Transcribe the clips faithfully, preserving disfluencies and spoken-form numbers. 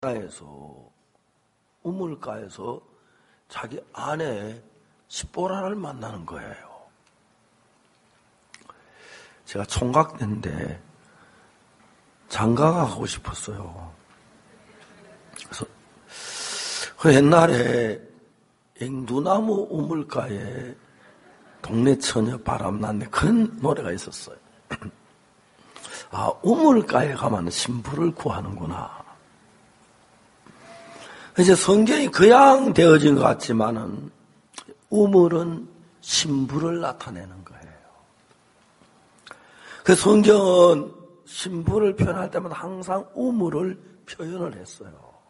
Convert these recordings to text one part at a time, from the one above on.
광야에서 우물가에서 자기 아내 십보라를 만나는 거예요. 제가 총각 때인데 장가가 가고 싶었어요. 그래서 그 옛날에 앵두나무 우물가에 동네 처녀 바람났네 그런 노래가 있었어요. 아, 우물가에 가면 신부를 구하는구나. 이제 성경이 그냥 되어진 것 같지만은 우물은 신부를 나타내는 거예요. 그 성경은 신부를 표현할 때마다 항상 우물을 표현을 했어요.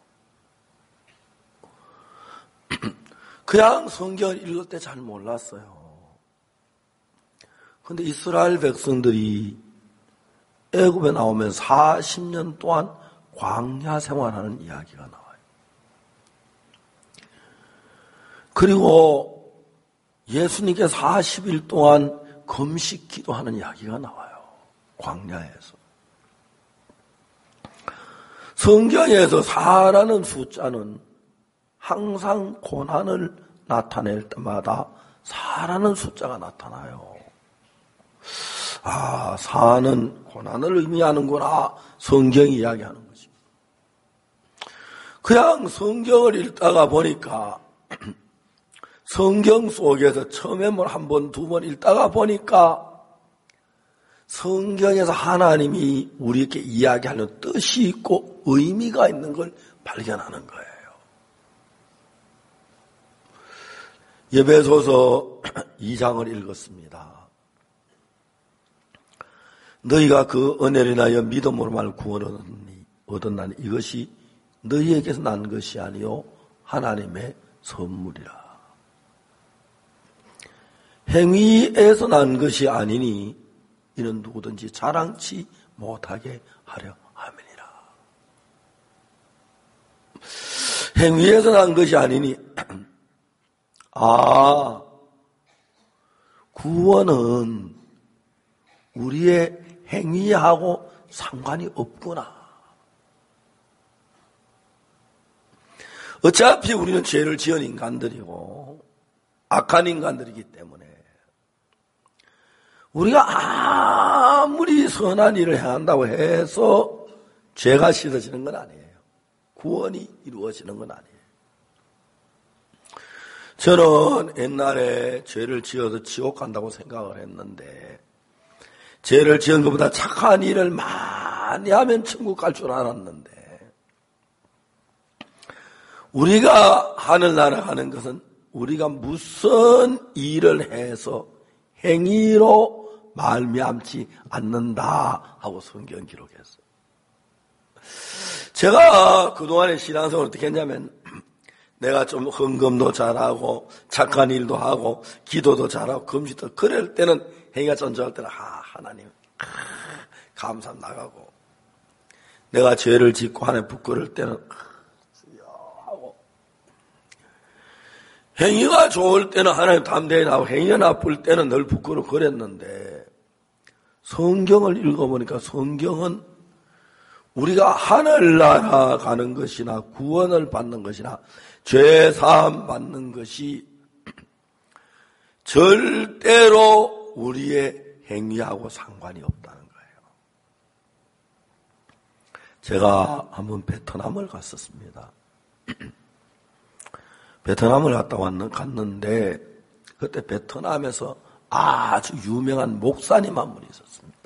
그냥 성경을 읽을 때 잘 몰랐어요. 그런데 이스라엘 백성들이 애굽에 나오면 사십 년 동안 광야 생활하는 이야기가 나와요. 그리고 예수님께 사십 일 동안 금식 기도하는 이야기가 나와요. 광야에서. 성경에서 사라는 숫자는 항상 고난을 나타낼 때마다 사라는 숫자가 나타나요. 아, 사는 고난을 의미하는구나. 성경이 이야기하는 거지. 그냥 성경을 읽다가 보니까 성경 속에서 처음에 뭘 한 번, 두 번 읽다가 보니까 성경에서 하나님이 우리에게 이야기하는 뜻이 있고 의미가 있는 걸 발견하는 거예요. 에베소서 이 장을 읽었습니다. 너희가 그 은혜를 인하여 믿음으로 말 구원을 얻었나니 이것이 너희에게서 난 것이 아니요 하나님의 선물이라. 행위에서 난 것이 아니니 이는 누구든지 자랑치 못하게 하려 함이니라. 행위에서 난 것이 아니니 아, 구원은 우리의 행위하고 상관이 없구나. 어차피 우리는 죄를 지은 인간들이고 악한 인간들이기 때문에 우리가 아무리 선한 일을 행한다고 해서 죄가 씻어지는 건 아니에요. 구원이 이루어지는 건 아니에요. 저는 옛날에 죄를 지어서 지옥 간다고 생각을 했는데 죄를 지은 것보다 착한 일을 많이 하면 천국 갈 줄 알았는데 우리가 하늘나라 가는 것은 우리가 무슨 일을 해서 행위로 말미암지 않는다 하고 성경 기록했어요. 제가 그동안의 신앙생활을 어떻게 했냐면 내가 좀 헌금도 잘하고 착한 일도 하고 기도도 잘하고 금식도 그럴 때는 행위가 전조할 때는 아 하나님 아, 감사 나가고 내가 죄를 짓고 하나님 부끄러울 때는 주여 하고 행위가 좋을 때는 하나님 담대히 나오고 행위가 나쁠 때는 늘 부끄러워 그랬는데 성경을 읽어보니까 성경은 우리가 하늘나라 가는 것이나 구원을 받는 것이나 죄사함 받는 것이 절대로 우리의 행위하고 상관이 없다는 거예요. 제가 한번 베트남을 갔었습니다. 베트남을 갔다 왔는, 갔는데 그때 베트남에서 아주 유명한 목사님 한 분이 있었습니다.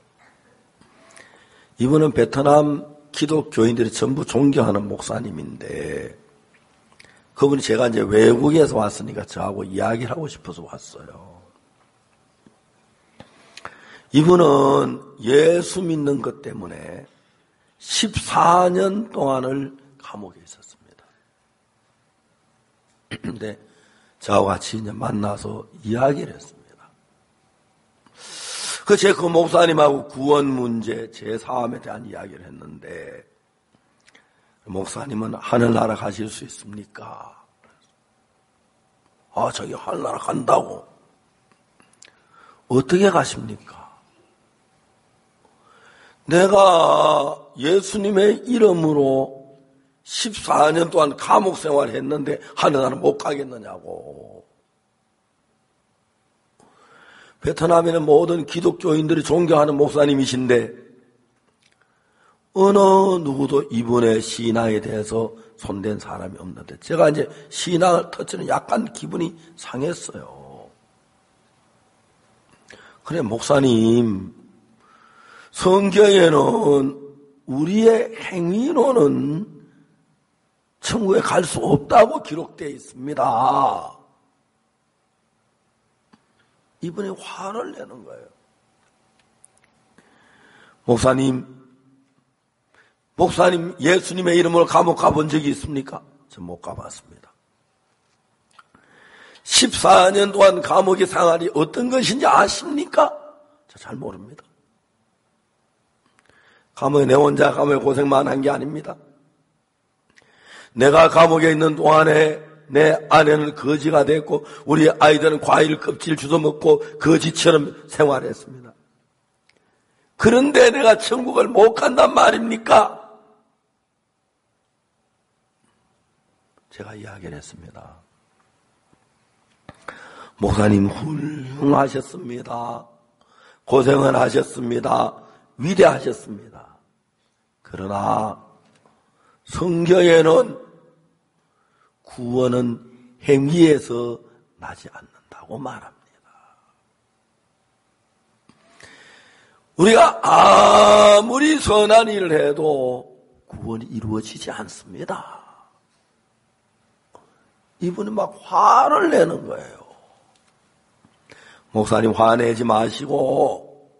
이분은 베트남 기독교인들이 전부 존경하는 목사님인데 그분이 제가 이제 외국에서 왔으니까 저하고 이야기를 하고 싶어서 왔어요. 이분은 예수 믿는 것 때문에 십사 년 동안을 감옥에 있었습니다. 근데 저하고 같이 이제 만나서 이야기를 했습니다. 그 제 그 목사님하고 구원 문제, 제사함에 대한 이야기를 했는데 목사님은 하늘나라 가실 수 있습니까? 아, 저기 하늘나라 간다고. 어떻게 가십니까? 내가 예수님의 이름으로 십사 년 동안 감옥 생활을 했는데 하늘나라는 못 가겠느냐고. 베트남에는 모든 기독교인들이 존경하는 목사님이신데 어느 누구도 이분의 신앙에 대해서 손댄 사람이 없는데 제가 이제 신앙을 터치는 약간 기분이 상했어요. 그래, 목사님, 성경에는 우리의 행위로는 천국에 갈 수 없다고 기록되어 있습니다. 이분이 화를 내는 거예요. 목사님, 목사님 예수님의 이름으로 감옥 가본 적이 있습니까? 저 못 가봤습니다. 십사 년 동안 감옥의 생활이 어떤 것인지 아십니까? 저 잘 모릅니다. 감옥에 내 혼자 감옥에 고생만 한 게 아닙니다. 내가 감옥에 있는 동안에 내 아내는 거지가 됐고 우리 아이들은 과일 껍질 주워 먹고 거지처럼 생활했습니다. 그런데 내가 천국을 못 간단 말입니까? 제가 이야기를 했습니다. 목사님 훌륭하셨습니다. 고생을 하셨습니다. 위대하셨습니다. 그러나 성경에는 구원은 행위에서 나지 않는다고 말합니다. 우리가 아무리 선한 일을 해도 구원이 이루어지지 않습니다. 이분이 막 화를 내는 거예요. 목사님 화내지 마시고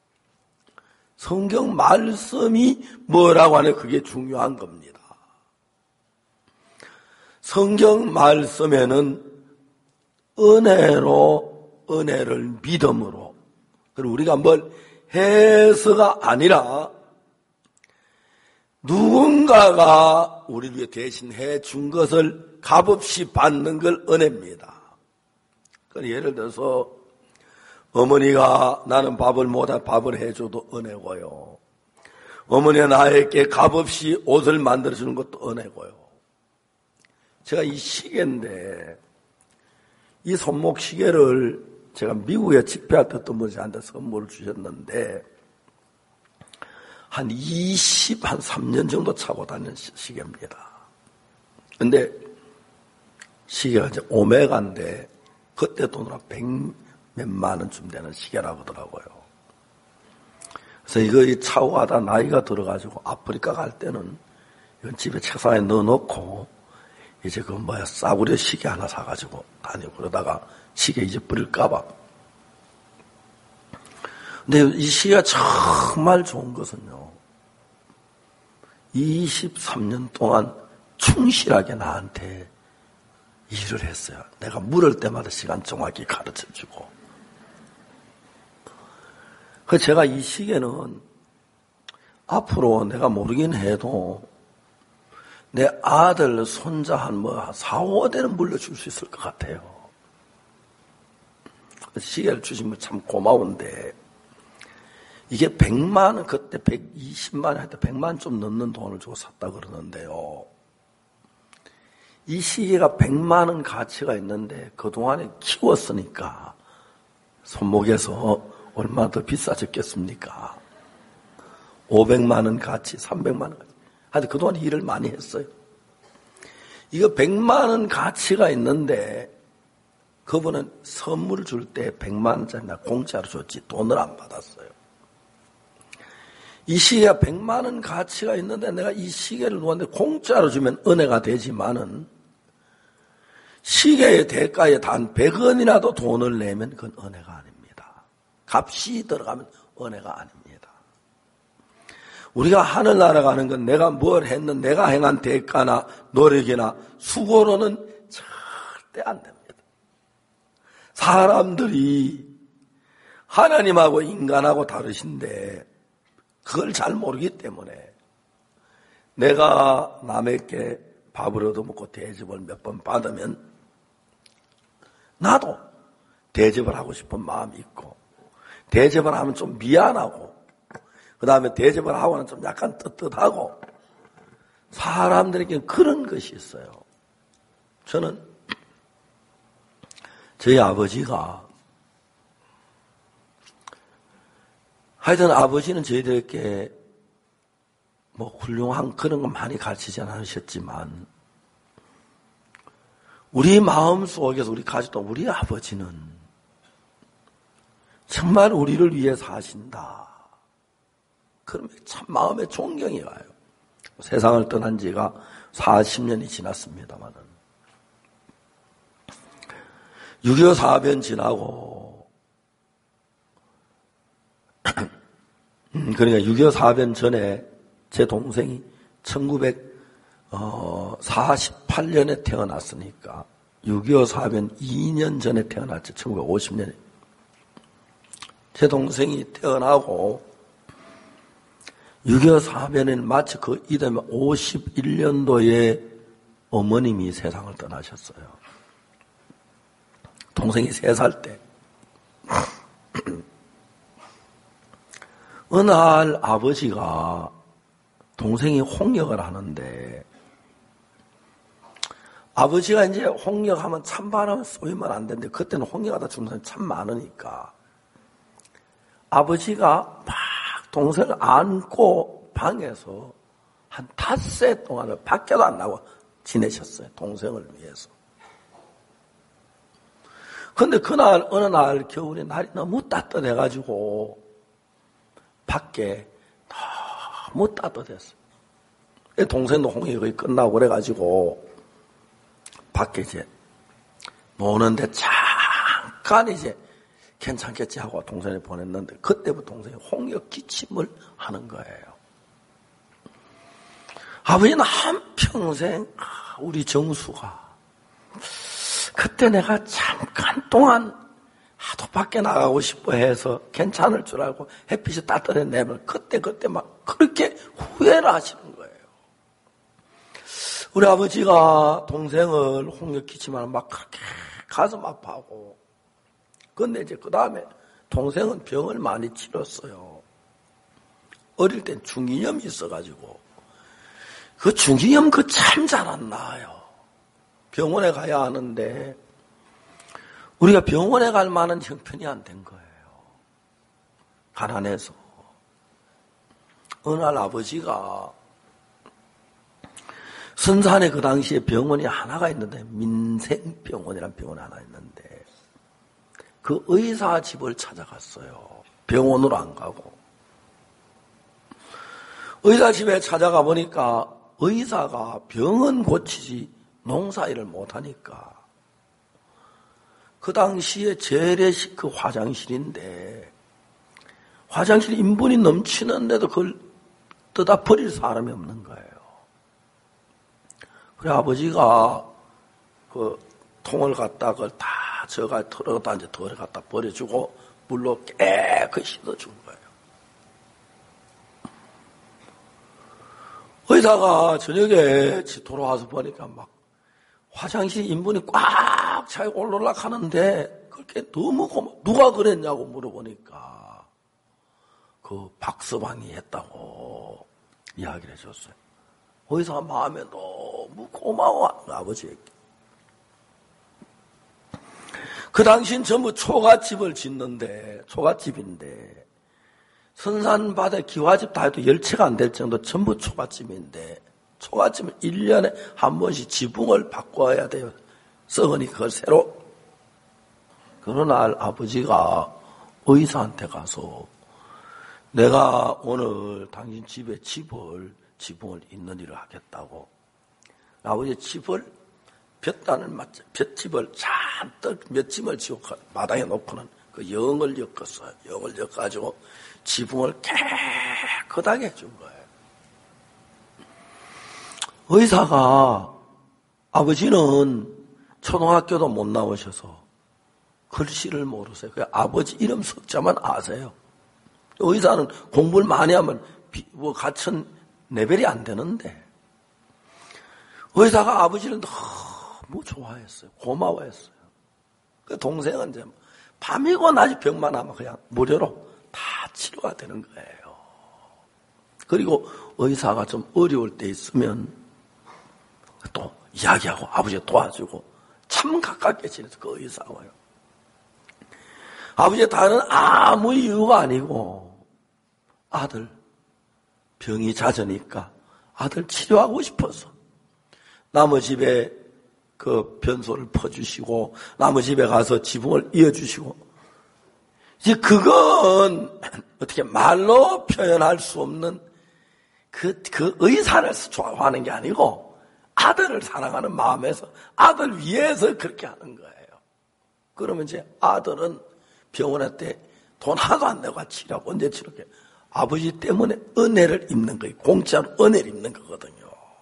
성경 말씀이 뭐라고 하냐, 그게 중요한 겁니다. 성경 말씀에는 은혜로, 은혜를 믿음으로, 그리고 우리가 뭘 해서가 아니라 누군가가 우리를 위해 대신 해준 것을 값없이 받는 걸 은혜입니다. 예를 들어서 어머니가 나는 밥을 못해 밥을 해줘도 은혜고요. 어머니가 나에게 값없이 옷을 만들어주는 것도 은혜고요. 제가 이 시계인데 이 손목 시계를 제가 미국에 집회할 때 어떤 분이 저한테 선물을 주셨는데 한 이십, 한 삼 년 정도 차고 다니는 시계입니다. 근데 시계가 이제 오메가인데 그때 돈으로 백 몇만 원쯤 되는 시계라고 하더라고요. 그래서 이거 차고 가다 나이가 들어가지고 아프리카 갈 때는 이건 집에 책상에 넣어놓고 이제 그 뭐야 싸구려 시계 하나 사가지고 다니고 그러다가 시계 이제 버릴까봐. 근데 이 시계가 정말 좋은 것은요, 이십삼 년 동안 충실하게 나한테 일을 했어요. 내가 물을 때마다 시간 정확히 가르쳐주고. 그 제가 이 시계는 앞으로 내가 모르긴 해도 내 아들, 손자 한 뭐 사오 대는 물려줄 수 있을 것 같아요. 시계를 주시면 참 고마운데 이게 백만 원, 그때 백이십만 원 할때 백만 좀 넘는 돈을 주고 샀다 그러는데요. 이 시계가 백만 원 가치가 있는데 그동안에 키웠으니까 손목에서 얼마나 더 비싸졌겠습니까? 오백만 원 가치, 삼백만 원 가치. 하여튼 그동안 일을 많이 했어요. 이거 백만 원 가치가 있는데 그분은 선물을 줄 때 백만 원짜리 나 공짜로 줬지 돈을 안 받았어요. 이 시계가 백만 원 가치가 있는데 내가 이 시계를 누구한테 공짜로 주면 은혜가 되지만은 시계의 대가에 단 백 원이라도 돈을 내면 그건 은혜가 아닙니다. 값이 들어가면 은혜가 아닙니다. 우리가 하늘나라 가는 건 내가 뭘 했는 내가 행한 대가나 노력이나 수고로는 절대 안 됩니다. 사람들이 하나님하고 인간하고 다르신데 그걸 잘 모르기 때문에 내가 남에게 밥을 얻어먹고 대접을 몇 번 받으면 나도 대접을 하고 싶은 마음이 있고 대접을 하면 좀 미안하고 그 다음에 대접을 하고는 좀 약간 떳떳하고 사람들에게 그런 것이 있어요. 저는 저희 아버지가 하여튼 아버지는 저희들에게 뭐 훌륭한 그런 거 많이 가르치지 않으셨지만 우리 마음 속에서 우리 가졌던 우리 아버지는 정말 우리를 위해 사신다. 그러면 참 마음에 존경이 가요. 세상을 떠난 지가 사십 년이 지났습니다만 육이오 사변 지나고 그러니까 육이오 사변 전에 제 동생이 천구백사십팔 년에 태어났으니까 육이오 사변 이 년 전에 태어났죠. 천구백오십 년에. 제 동생이 태어나고 육이오 사변에는 마치 그 이듬해 오십일 년도에 어머님이 세상을 떠나셨어요. 동생이 세 살 때. 어느 날 아버지가 동생이 홍역을 하는데 아버지가 이제 홍역하면 찬바람 쏘이면 안 되는데 그때는 홍역하다 죽는 사람이 참 많으니까 아버지가 막 동생을 안고 방에서 한 닷새 동안을 밖에도 안 나고 지내셨어요. 동생을 위해서. 근데 그날 어느 날 겨울에 날이 너무 따뜻해가지고 밖에 너무 따뜻했어요. 동생도 홍역이 거의 끝나고 그래가지고 밖에 이제 노는데 잠깐 이제 괜찮겠지 하고 동생이 보냈는데 그때부터 동생이 홍역 기침을 하는 거예요. 아버지는 한평생 우리 정수가 그때 내가 잠깐 동안 하도 밖에 나가고 싶어 해서 괜찮을 줄 알고 햇빛이 따뜻해 내면 그때 그때 막 그렇게 후회를 하시는 거예요. 우리 아버지가 동생을 홍역 기침하면 막 그렇게 가슴 아파하고 근데 이제 그 다음에 동생은 병을 많이 치렀어요. 어릴 땐 중이염이 있어가지고 그 중이염 그 참 잘 안 나아요. 병원에 가야 하는데 우리가 병원에 갈 만한 형편이 안 된 거예요. 가난해서. 어느 날 아버지가 선산에 그 당시에 병원이 하나가 있는데 민생병원이라는 병원이 하나 있는데 그 의사 집을 찾아갔어요. 병원으로 안 가고. 의사 집에 찾아가 보니까 의사가 병은 고치지 농사일을 못하니까 그 당시에 재래식 그 화장실인데 화장실 인분이 넘치는데도 그걸 뜯어 버릴 사람이 없는 거예요. 그래 아버지가 그 통을 갖다 그걸 다 저가 털어다 이제 덜에 갖다 버려주고 물로 깨끗이 씻어준 거예요. 의사가 저녁에 돌아와서 보니까 막 화장실 인분이 꽉 차고 올라락 하는데 그렇게 너무 고마 누가 그랬냐고 물어보니까 그 박서방이 했다고 이야기를 해줬어요. 의사가 마음에 너무 고마워하는 아버지에게. 그 당시엔 전부 초가집을 짓는데 초가집인데 선산바다에 기와집 다 해도 열채가 안 될 정도 전부 초가집인데 초가집은 일 년에 한 번씩 지붕을 바꿔야 돼요. 썩으니 그걸 새로. 그러나 날 아버지가 의사한테 가서 내가 오늘 당신 집에 집을 지붕을 잇는 일을 하겠다고 아버지 집을 볕단을 맞죠. 볕집을 잔뜩 몇 짐을 지고 마당에 놓고는 그 영을 엮었어요. 영을 엮어가지고 지붕을 깨끗하게 해준 거예요. 의사가 아버지는 초등학교도 못 나오셔서 글씨를 모르세요. 그 아버지 이름 석자만 아세요. 의사는 공부를 많이 하면 뭐 같은 레벨이 안 되는데 의사가 아버지를 너무 좋아했어요. 고마워했어요. 그 동생은 이제 밤이고 낮이 병만 하면 그냥 무료로 다 치료가 되는 거예요. 그리고 의사가 좀 어려울 때 있으면 이야기하고 아버지가 도와주고 참 가깝게 지내서 거의 싸워요. 아버지의 다른 아무 이유가 아니고 아들 병이 잦으니까 아들 치료하고 싶어서 남의 집에 그 변소를 퍼주시고 남의 집에 가서 지붕을 이어주시고, 이제 그건 어떻게 말로 표현할 수 없는 그, 그 의사를 좋아하는 게 아니고 아들을 사랑하는 마음에서 아들 위해서 그렇게 하는 거예요. 그러면 이제 아들은 병원에 때 돈 하나도 안 내고 치료하고 언제 치료해? 아버지 때문에 은혜를 입는 거예요. 공짜로 은혜를 입는 거거든요.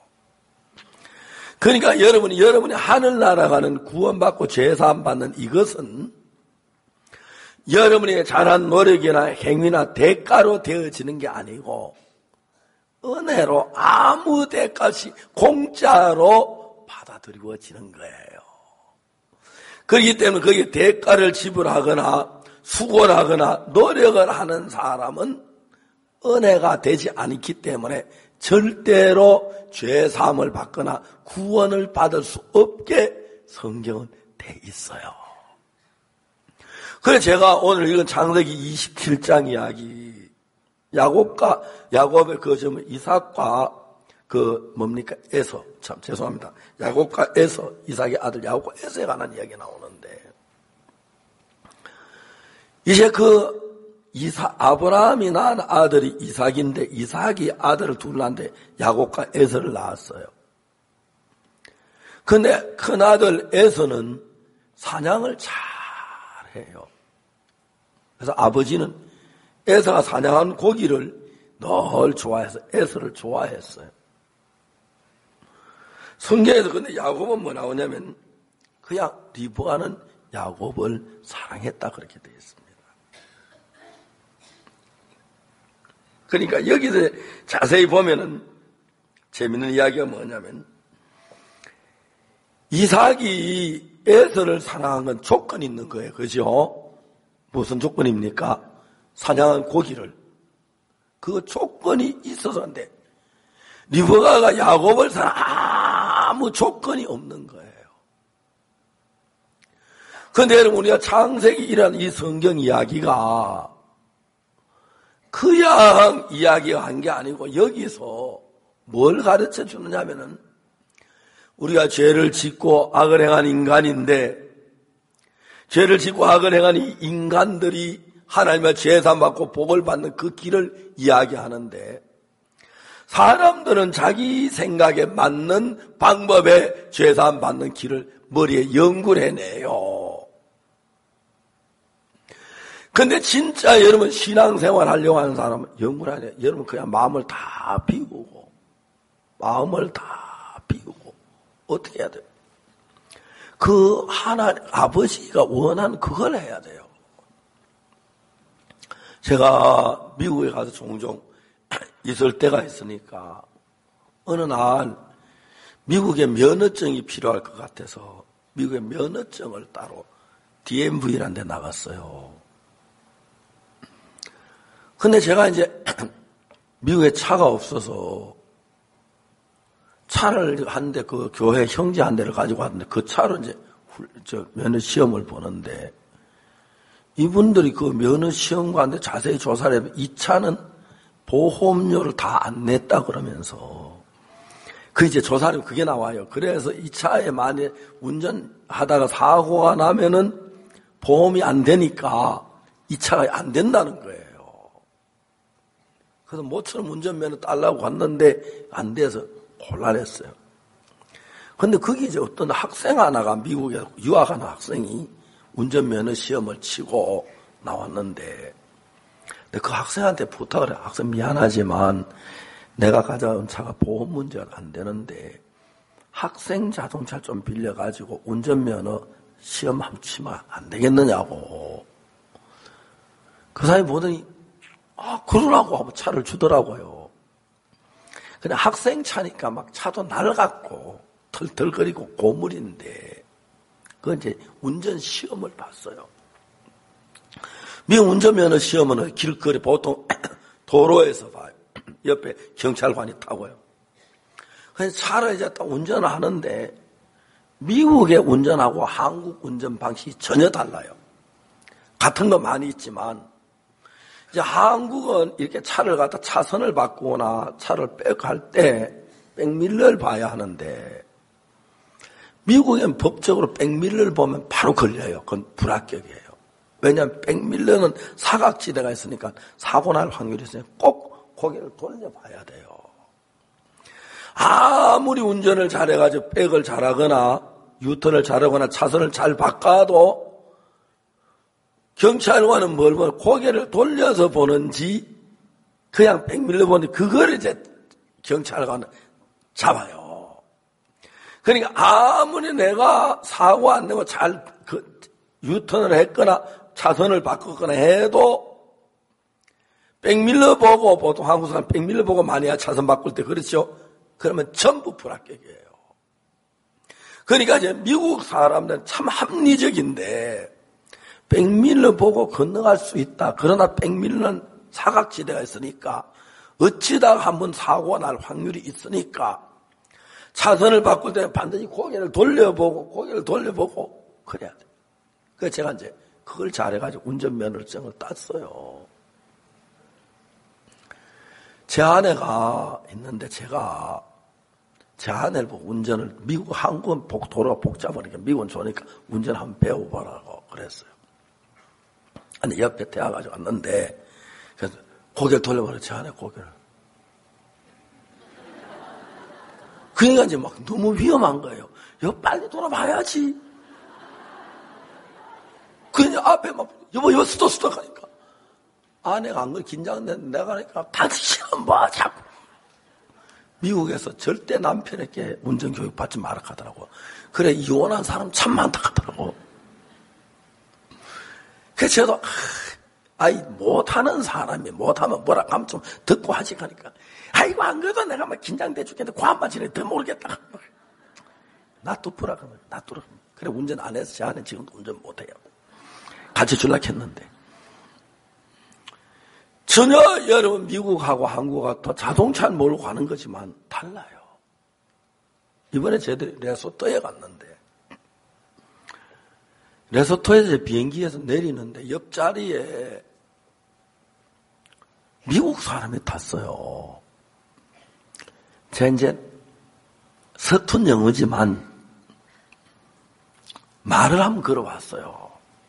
그러니까 여러분이 여러분이 하늘나라 가는 구원받고 죄사함 받는 이것은 여러분의 잘한 노력이나 행위나 대가로 되어지는 게 아니고 은혜로 아무 대가 없이 공짜로 받아들여지는 거예요. 그렇기 때문에 거기에 대가를 지불하거나 수고를 하거나 노력을 하는 사람은 은혜가 되지 않기 때문에 절대로 죄사함을 받거나 구원을 받을 수 없게 성경은 돼 있어요. 그래서 제가 오늘 읽은 창세기 이십칠 장 이야기, 야곱과 야곱의 그 점은 이삭과 그 뭡니까 에서, 참 죄송합니다. 야곱과 에서, 이삭의 아들 야곱과 에서에 관한 이야기 나오는데, 이제 그 이사, 아브라함이 낳은 아들이 이삭인데 이삭이 아들을 둘 낳는데 야곱과 에서를 낳았어요. 근데 큰아들 에서는 사냥을 잘해요. 그래서 아버지는 에서가 사냥한 고기를 늘 좋아해서 에서를 좋아했어요. 성경에서 근데 야곱은 뭐 나오냐면 그냥 리브가는 야곱을 사랑했다 그렇게 되어 있습니다. 그러니까 여기서 자세히 보면은 재밌는 이야기가 뭐냐면 이삭이 에서를 사랑한 건 조건이 있는 거예요. 그죠? 무슨 조건입니까? 사냥한 고기를. 그 조건이 있어서인데 리브가가 야곱을 사랑 아무 조건이 없는 거예요. 그런데 여러분 우리가 창세기라는 이 성경 이야기가 그냥 이야기한 게 아니고 여기서 뭘 가르쳐 주느냐면은 우리가 죄를 짓고 악을 행한 인간인데 죄를 짓고 악을 행한 이 인간들이 하나님의 죄사함 받고 복을 받는 그 길을 이야기하는데 사람들은 자기 생각에 맞는 방법에 죄사함 받는 길을 머리에 연구를 해내요. 근데 진짜 여러분 신앙생활 하려고 하는 사람은 연구를 하냐. 여러분 그냥 마음을 다 비우고 마음을 다 비우고 어떻게 해야 돼요? 그 하나님 아버지가 원하는 그걸 해야 돼요. 제가 미국에 가서 종종 있을 때가 있으니까 어느 날 미국의 면허증이 필요할 것 같아서 미국의 면허증을 따로 디엠브이라는 데 나갔어요. 근데 제가 이제 미국에 차가 없어서 차를 한 대, 그 교회 형제 한 대를 가지고 왔는데 그 차로 이제 저 면허 시험을 보는데 이분들이 그 면허 시험과 한데 자세히 조사를 해보면 이 차는 보험료를 다 안 냈다 그러면서 그 이제 조사를 그게 나와요. 그래서 이 차에 만약 운전하다가 사고가 나면은 보험이 안 되니까 이 차가 안 된다는 거예요. 그래서 모처럼 운전면허 달라고 갔는데 안 돼서 곤란했어요. 근데 거기 이제 어떤 학생 하나가 미국에 유학하는 학생이 운전면허 시험을 치고 나왔는데 근데 그 학생한테 부탁을 해. 학생 미안하지만 내가 가져온 차가 보험 문제가 안 되는데 학생 자동차를 좀 빌려가지고 운전면허 시험 한번 치면 안 되겠느냐고. 그 사람이 보더니 아, 그러라고 하고 차를 주더라고요. 근데 학생 차니까 막 차도 낡았고, 털털거리고 고물인데, 그건 이제 운전 시험을 봤어요. 미국 운전면허 시험은 길거리 보통 도로에서 봐요. 옆에 경찰관이 타고요. 그래서 차를 이제 딱 운전을 하는데 미국의 운전하고 한국 운전 방식이 전혀 달라요. 같은 거 많이 있지만 이제 한국은 이렇게 차를 갖다 차선을 바꾸거나 차를 백할 때 백밀러를 봐야 하는데 미국엔 법적으로 백밀러를 보면 바로 걸려요. 그건 불합격이에요. 왜냐하면 백밀러는 사각지대가 있으니까 사고 날 확률이 있으니까 꼭 고개를 돌려봐야 돼요. 아무리 운전을 잘해가지고 백을 잘하거나 유턴을 잘하거나 차선을 잘 바꿔도 경찰관은 뭘 보면 고개를 돌려서 보는지 그냥 백밀러 보는지 그걸 이제 경찰관은 잡아요. 그러니까 아무리 내가 사고 안 내고 잘 그 유턴을 했거나 차선을 바꿨거나 해도 백밀러 보고 보통 한국 사람 백밀러 보고 많이 해야 차선 바꿀 때 그렇죠. 그러면 전부 불합격이에요. 그러니까 이제 미국 사람들은 참 합리적인데 백밀러 보고 건너갈 수 있다. 그러나 백밀러는 사각지대가 있으니까 어찌다가 한번 사고가 날 확률이 있으니까 차선을 바꿀 때는 반드시 고개를 돌려보고 고개를 돌려보고 그래야 돼. 그래서 제가 이제 그걸 잘해가지고 운전면허증을 땄어요. 제 아내가 있는데 제가 제 아내를 보고 운전을 미국 한국은 복 도로가 복잡하니까 미국은 좋으니까 운전 한번 배워보라고 그랬어요. 아니 옆에 대화가지고 왔는데 그래서 고개를 돌려버려 제 아내 고개를. 그러니까 이제 막 너무 위험한 거예요. 여보 빨리 돌아봐야지. 그냥 앞에 막 여보 여보 스톱 스톱 하니까 아내가 안 그래 긴장됐는데 내가 하니까 다시 시험 봐 자꾸. 미국에서 절대 남편에게 운전교육 받지 마라 하더라고. 그래 이혼한 사람 참 많다 하더라고. 그래서 저도 아이 못하는 사람이 못하면 뭐라 하면 좀 듣고 하지 하니까 아이고 안 그래도 내가 막 긴장돼 죽겠는데 과한 지내 더 모르겠다. 놔두라 그러면 놔두라. 그래 운전 안 해서 제 아내 지금도 운전 못해요. 같이 줄라 했는데 전혀 여러분 미국하고 한국하고 또 자동차를 몰고 가는 거지만 달라요. 이번에 저희들이 레소토에 갔는데 레소토에서 비행기에서 내리는데 옆자리에 미국 사람이 탔어요. 제가 이제 서툰 영어지만 말을 한번 걸어봤어요.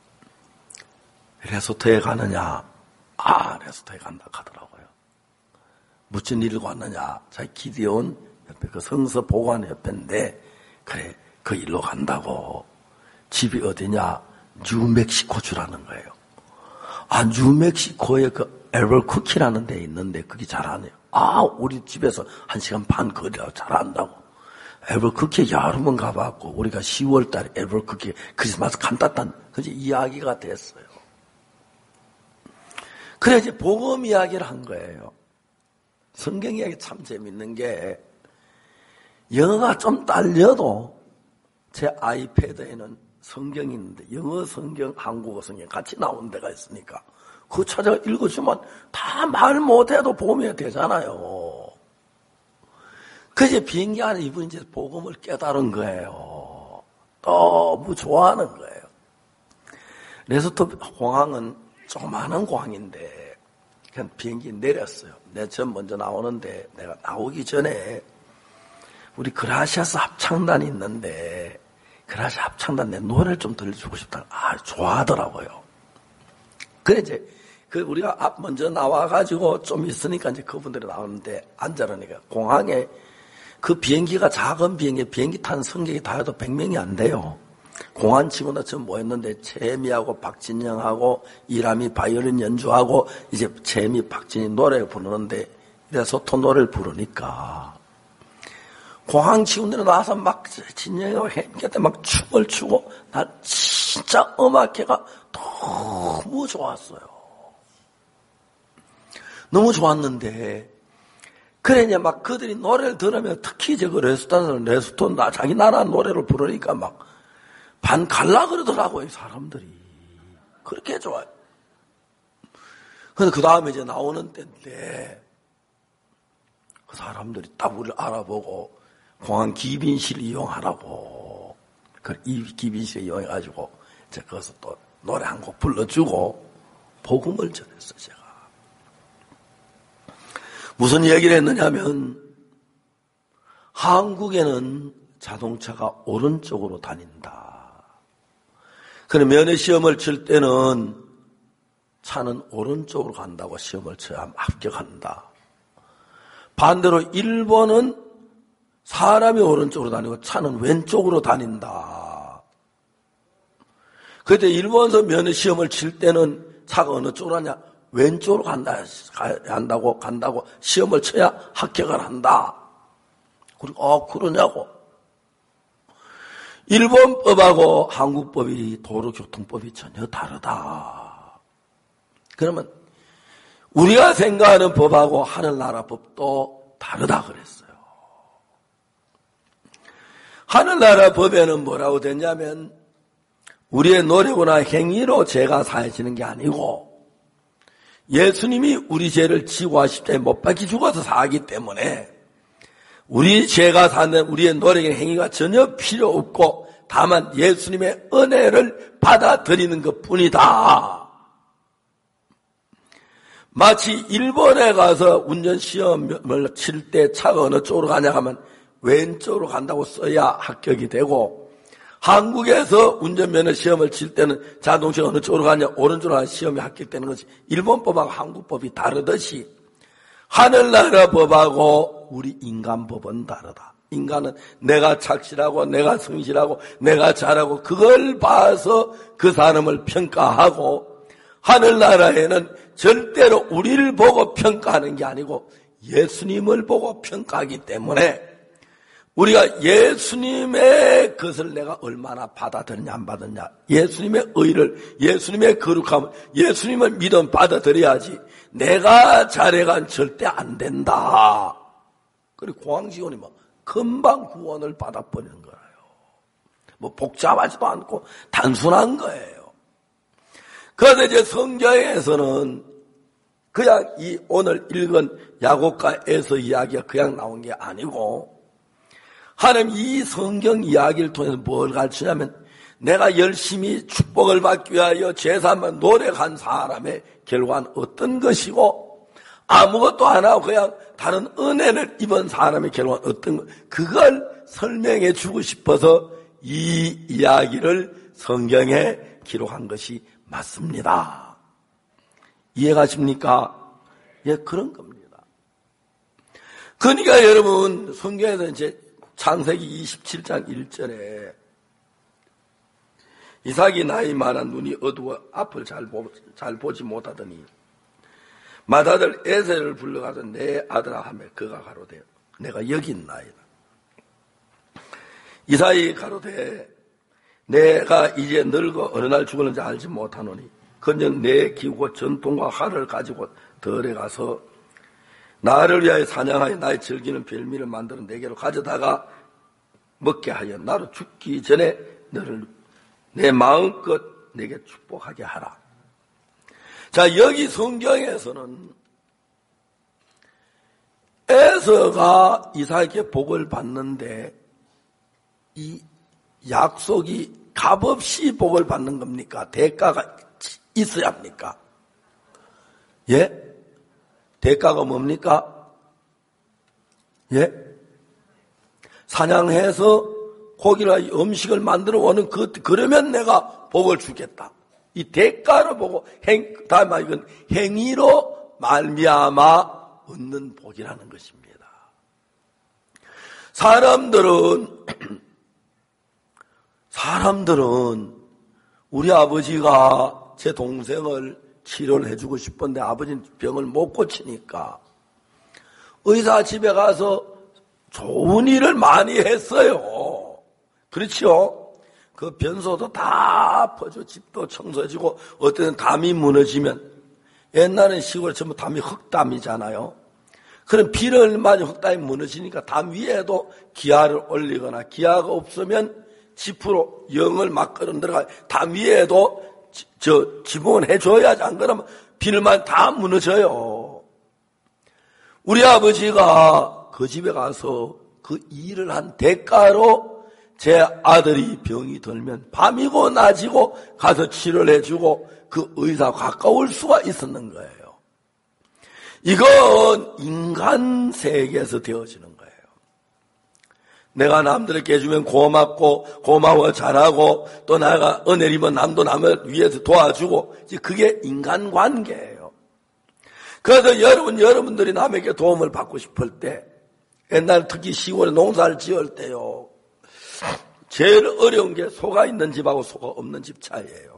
레소토에 가느냐? 아, 레소토에 간다 하더라고요. 무슨 일로 갔느냐? 자기 기대온 옆에 그 성서 보관 옆인데 그래 그 일로 간다고. 집이 어디냐? 뉴멕시코 주라는 거예요. 아, 뉴멕시코에 그 엘버쿠키라는 데 있는데 그게 잘 안 해요. 아, 우리 집에서 한 시간 반 거리라고 잘 안다고. 엘버쿠키에 여러 번 가봤고 우리가 시월 달에 엘버쿠키 크리스마스 간다던 그게 이야기가 됐어요. 그래 이제 복음 이야기를 한 거예요. 성경 이야기 참 재밌는 게 영어가 좀 딸려도 제 아이패드에는 성경이 있는데 영어 성경, 한국어 성경 같이 나온 데가 있으니까 그거 찾아가 읽어주면 다 말 못해도 복음이 되잖아요. 그래서 비행기 안에 이분이 이제 복음을 깨달은 거예요. 너무 좋아하는 거예요. 레소토 공항은 조그마한 공항인데 그냥 비행기 내렸어요. 내가 전 먼저 나오는데 내가 나오기 전에 우리 그라시아스 합창단이 있는데 그라시아스 합창단 내 노래를 좀 들려주고 싶다. 아, 좋아하더라고요. 그래 이제 그 우리가 앞 먼저 나와가지고 좀 있으니까 이제 그분들이 나오는데 앉아라니까 공항에 그 비행기가 작은 비행기 비행기 탄 승객이 다 해도 백 명이 안 돼요. 공안 치고나 전 모였는데 채미하고 박진영하고 이람이 바이올린 연주하고 이제 채미 박진이 노래 부르는데 이래서 또 노래를 부르니까 공항 직원들이 나와서 막 진영이하고 햄곁에 막 춤을 추고 난 진짜 음악회가 너무 좋았어요. 너무 좋았는데 그래 이제 막 그들이 노래를 들으면 특히 저그 레스토랑 레스토랑 나 자기 나라 노래를 부르니까 막 반 갈라 그러더라고요, 사람들이. 그렇게 좋아요. 근데 그 다음에 이제 나오는 때인데, 그 사람들이 딱 우리를 알아보고, 공항 기빈실 이용하라고. 이 기빈실 이용해가지고 제가 거기서 또 노래 한 곡 불러주고 복음을 전했어요. 제가 무슨 얘기를 했느냐면 한국에는 자동차가 오른쪽으로 다닌다. 그럼 면허시험을 칠 때는 차는 오른쪽으로 간다고 시험을 쳐야 합격한다. 반대로 일본은 사람이 오른쪽으로 다니고 차는 왼쪽으로 다닌다. 그때 일본에서 면허시험을 칠 때는 차가 어느 쪽으로 하냐? 왼쪽으로 간다, 한다고, 간다고 시험을 쳐야 합격을 한다. 그리고, 어, 그러냐고. 일본법하고 한국법이 도로교통법이 전혀 다르다. 그러면 우리가 생각하는 법하고 하늘나라 법도 다르다 그랬어요. 하늘나라 법에는 뭐라고 됐냐면 우리의 노력이나 행위로 죄가 사해지는 게 아니고 예수님이 우리 죄를 지고 십자가에 못 박혀 죽어서 사하기 때문에 우리 죄가 사는 우리의 노력의 행위가 전혀 필요 없고 다만 예수님의 은혜를 받아들이는 것뿐이다. 마치 일본에 가서 운전시험을 칠 때 차가 어느 쪽으로 가냐 하면 왼쪽으로 간다고 써야 합격이 되고 한국에서 운전면허 시험을 칠 때는 자동차가 어느 쪽으로 가냐 오른쪽으로 가는 시험이 합격되는 것이 일본법하고 한국법이 다르듯이 하늘나라 법하고 우리 인간법은 다르다. 인간은 내가 착실하고 내가 성실하고 내가 잘하고 그걸 봐서 그 사람을 평가하고 하늘나라에는 절대로 우리를 보고 평가하는 게 아니고 예수님을 보고 평가하기 때문에 우리가 예수님의 것을 내가 얼마나 받아들였냐 안 받았냐 예수님의 의를 예수님의 거룩함을 예수님을 믿음 받아들여야지 내가 잘해간 절대 안 된다. 그리고 공항지원이 뭐 금방 구원을 받아버리는 거예요. 뭐 복잡하지도 않고 단순한 거예요. 그런데 이제 성경에서는 그냥 이 오늘 읽은 야고보에서 이야기가 그냥 나온 게 아니고 하나님 이 성경 이야기를 통해서 뭘 가르치냐면 내가 열심히 축복을 받기 위하여 제사만 노력한 사람의 결과는 어떤 것이고 아무것도 안 하고 그냥 다른 은혜를 입은 사람의 결과는 어떤 것 그걸 설명해 주고 싶어서 이 이야기를 성경에 기록한 것이 맞습니다. 이해가십니까? 예, 그런 겁니다. 그러니까 여러분 성경에서 이제 창세기 이십칠 장 일 절에 이삭이 나이 많아 눈이 어두워 앞을 잘, 보, 잘 보지 못하더니 맏아들 에셀을 불러가서 내 아들아 하며 그가 가로되 내가 여기 있나이다. 이삭이 가로되 내가 이제 늙어 어느 날 죽었는지 알지 못하노니 그냥 내 기고 전통과 활을 가지고 덜에 가서 나를 위하여 사냥하여 나의 즐기는 별미를 만들어 내게로 가져다가 먹게 하여 나로 죽기 전에 너를 내 마음껏 내게 축복하게 하라. 자, 여기 성경에서는 에서가 이삭에게 복을 받는데 이 약속이 값없이 복을 받는 겁니까? 대가가 있어야 합니까? 예? 대가가 뭡니까? 예? 사냥해서 고기나 음식을 만들어 오는 그, 그러면 내가 복을 주겠다. 이 대가를 보고 행, 다음에 이건 행위로 말미암아 얻는 복이라는 것입니다. 사람들은, 사람들은 우리 아버지가 제 동생을 치료를 해주고 싶은데 아버지는 병을 못 고치니까 의사 집에 가서 좋은 일을 많이 했어요. 그렇죠? 그 변소도 다 퍼져 집도 청소해지고 어떤 담이 무너지면 옛날엔 시골에 전부 담이 흙담이잖아요. 그럼 비를 맞아 흙담이 무너지니까 담 위에도 기아를 올리거나 기아가 없으면 지프로 영을 막 끌어 들어가 담 위에도 저 지붕을 해줘야지 안 그러면 비를만 다 무너져요. 우리 아버지가 그 집에 가서 그 일을 한 대가로 제 아들이 병이 들면 밤이고 낮이고 가서 치료를 해주고 그 의사 가까울 수가 있었는 거예요. 이건 인간 세계에서 되어지는 거예요. 내가 남들에게 해주면 고맙고 고마워 잘하고 또 내가 은혜리면 남도 남을 위해서 도와주고 그게 인간관계예요. 그래서 여러분 여러분들이 남에게 도움을 받고 싶을 때 옛날 특히 시골에 농사를 지을 때요 제일 어려운 게 소가 있는 집하고 소가 없는 집 차이예요.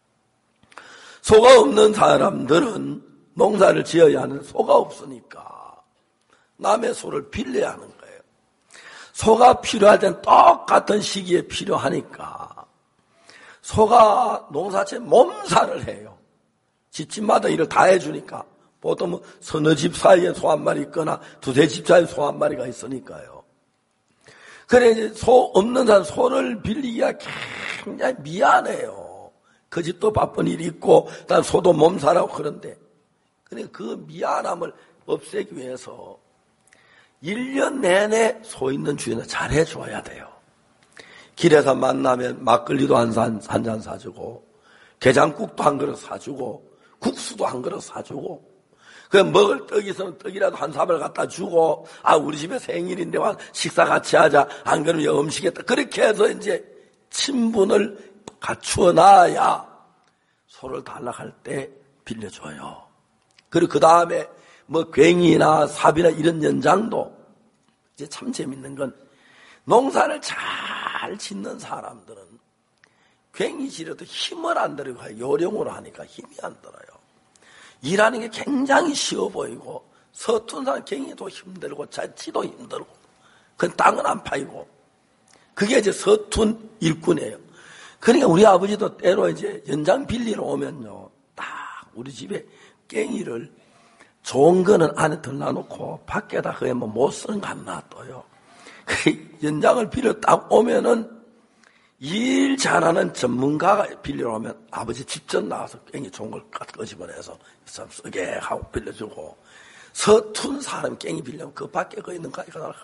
소가 없는 사람들은 농사를 지어야 하는 소가 없으니까 남의 소를 빌려야 하는 거예요. 소가 필요할 땐 똑같은 시기에 필요하니까 소가 농사채 몸살을 해요. 집집마다 일을 다 해주니까 보통 뭐 서너 집 사이에 소 한 마리 있거나 두세 집 사이에 소 한 마리가 있으니까요. 그래 이제 소 없는 사람 소를 빌리기가 굉장히 미안해요. 그 집도 바쁜 일이 있고 난 소도 몸살하고 그런데 그러니까 그 미안함을 없애기 위해서 일 년 내내 소 있는 주인은 잘해줘야 돼요. 길에서 만나면 막걸리도 한 잔, 한 잔 사주고 게장국도 한 그릇 사주고 국수도 한 그릇 사주고 그 먹을 떡이 있으면 떡이라도 한 사발 갖다 주고 아 우리 집에 생일인데 와 식사 같이 하자 안 그러면 음식했다 그렇게 해서 이제 친분을 갖추어 놔야 소를 달라할 때 빌려줘요. 그리고 그 다음에 뭐 괭이나 삽이나 이런 연장도 이제 참 재밌는 건 농사를 잘 짓는 사람들은 괭이 지려도 힘을 안 들어요. 요령으로 하니까 힘이 안 들어요. 일하는 게 굉장히 쉬워 보이고 서툰 사람 괭이도 힘들고 자치도 힘들고 그건 땅은 안 파이고 그게 이제 서툰 일꾼이에요. 그러니까 우리 아버지도 때로 이제 연장 빌리러 오면요 딱 우리 집에 괭이를 좋은 거는 안에 들러놓고 밖에다 그게 뭐 못 쓰는 거 안 놔둬요. 그 연장을 빌려 딱 오면은 일 잘하는 전문가가 빌리러 오면 아버지 직접 나와서 괭이 좋은 걸 끄집어내서 참 쓰게 하고 빌려주고 서툰 사람 괭이 빌려면 그 밖에 거 있는 거 아니까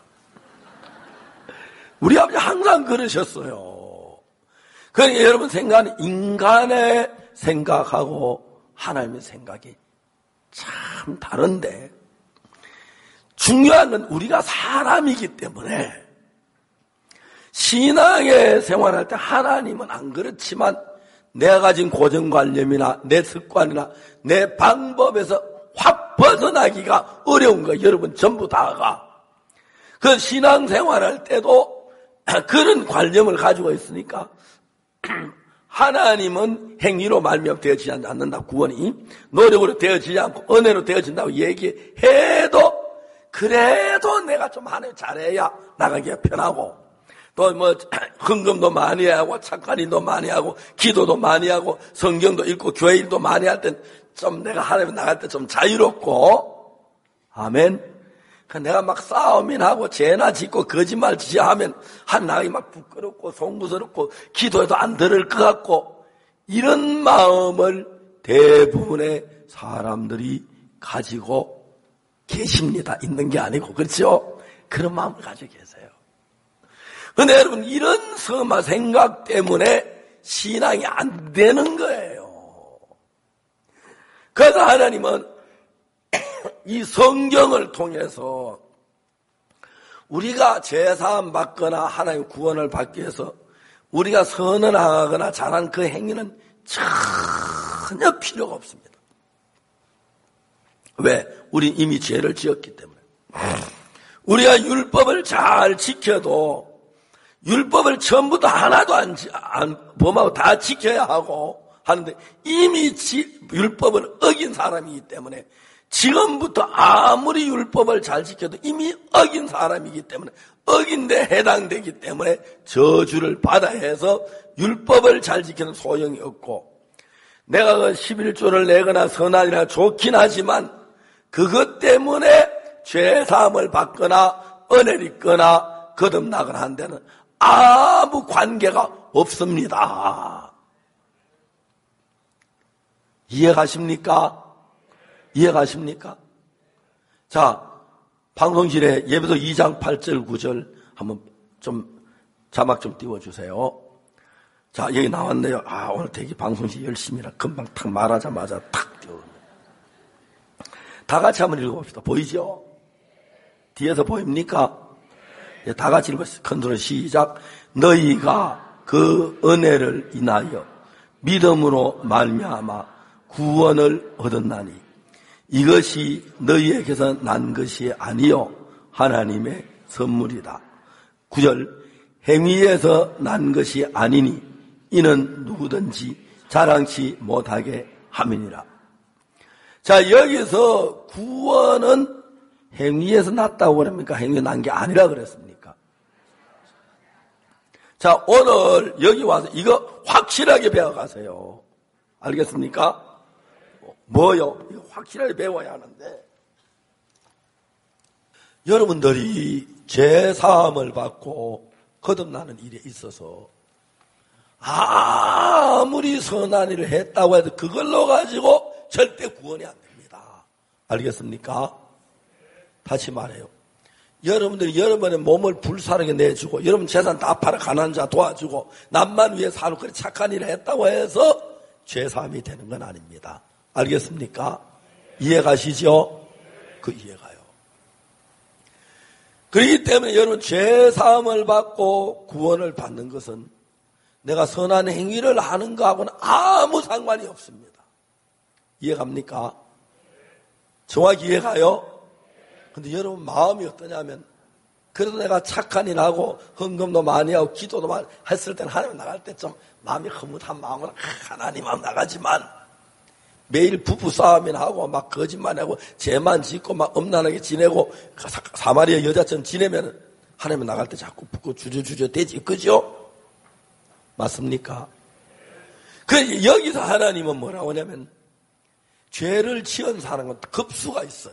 우리 아버지 항상 그러셨어요. 그러니까 여러분 생각은 인간의 생각하고 하나님의 생각이 참 다른데 중요한 건 우리가 사람이기 때문에 신앙의 생활할 때 하나님은 안 그렇지만 내가 가진 고정관념이나 내 습관이나 내 방법에서 확 벗어나기가 어려운 거예요. 여러분 전부 다가. 그 신앙생활할 때도 그런 관념을 가지고 있으니까 하나님은 행위로 말미암아 되어지지 않는다. 구원이 노력으로 되어지지 않고 은혜로 되어진다고 얘기해도 그래도 내가 좀 하나님 잘해야 나가기가 편하고 또 뭐 헌금도 많이 하고 착한 일도 많이 하고 기도도 많이 하고 성경도 읽고 교회 일도 많이 할 땐 좀 내가 하나님 나갈 때 좀 자유롭고 아멘. 내가 막 싸움이나 하고 죄나 짓고 거짓말 지하면 한 나이 막 부끄럽고 송구스럽고 기도해도 안 들을 것 같고 이런 마음을 대부분의 사람들이 가지고 계십니다. 있는 게 아니고 그렇죠? 그런 마음을 가지고 계세요. 그런데 여러분 이런 섬마 생각 때문에 신앙이 안 되는 거예요. 그래서 하나님은 이 성경을 통해서 우리가 제사함 받거나 하나님 구원을 받기 위해서 우리가 선언하거나 잘한 그 행위는 전혀 필요가 없습니다. 왜? 우리 이미 죄를 지었기 때문에. 우리가 율법을 잘 지켜도 율법을 전부 다 하나도 안, 안 범하고 다 지켜야 하고 하는데 이미 지, 율법을 어긴 사람이기 때문에 지금부터 아무리 율법을 잘 지켜도 이미 어긴 사람이기 때문에 어긴 데 해당되기 때문에 저주를 받아야 해서 율법을 잘 지키는 소용이 없고 내가 그 십일조를 내거나 선하니라 좋긴 하지만 그것 때문에 죄사함을 받거나 은혜를 입거나 거듭나거나 한 데는 아무 관계가 없습니다. 이해가십니까? 이해가십니까? 자, 방송실에 예배서 이 장 팔 절 구 절 한번 좀 자막 좀 띄워주세요. 자, 여기 나왔네요. 아, 오늘 되게 방송실 열심히라. 금방 탁 말하자마자 탁 띄워줍니다. 다 같이 한번 읽어봅시다. 보이죠? 뒤에서 보입니까? 예, 다 같이 읽어봅시다. 큰 소리 시작. 너희가 그 은혜를 인하여 믿음으로 말미암아 구원을 얻었나니 이것이 너희에게서 난 것이 아니요 하나님의 선물이다. 구 절. 행위에서 난 것이 아니니 이는 누구든지 자랑치 못하게 함이니라. 자, 여기서 구원은 행위에서 났다고 그럽니까? 행위에 난 게 아니라 그랬습니까? 자, 오늘 여기 와서 이거 확실하게 배워가세요. 알겠습니까? 뭐요? 이거 확실하게 배워야 하는데, 여러분들이 죄사함을 받고 거듭나는 일에 있어서 아무리 선한 일을 했다고 해도 그걸로 가지고 절대 구원이 안 됩니다. 알겠습니까? 다시 말해요. 여러분들이 여러분의 몸을 불사르게 내주고 여러분 재산 다 팔아 가난한 자 도와주고 남만 위해 살고 그래 착한 일을 했다고 해서 죄사함이 되는 건 아닙니다. 알겠습니까? 이해가시죠? 그 이해가요. 그렇기 때문에 여러분 죄사함을 받고 구원을 받는 것은 내가 선한 행위를 하는 거하고는 아무 상관이 없습니다. 이해갑니까? 정확히 이해가요? 근데 여러분 마음이 어떠냐면 그래도 내가 착한 일 하고 헌금도 많이 하고 기도도 많이 했을 때는 하나님 나갈 때 좀 마음이 흐뭇한 마음으로 하나님 마음 나가지만 매일 부부 싸움이나 하고 막 거짓말하고 죄만 짓고 막 엄난하게 지내고 사마리아 여자처럼 지내면 하나님 나갈 때 자꾸 붙고 주저주저 되지, 그죠? 맞습니까? 그 여기서 하나님은 뭐라고 하냐면 죄를 지은 사람은 급수가 있어요.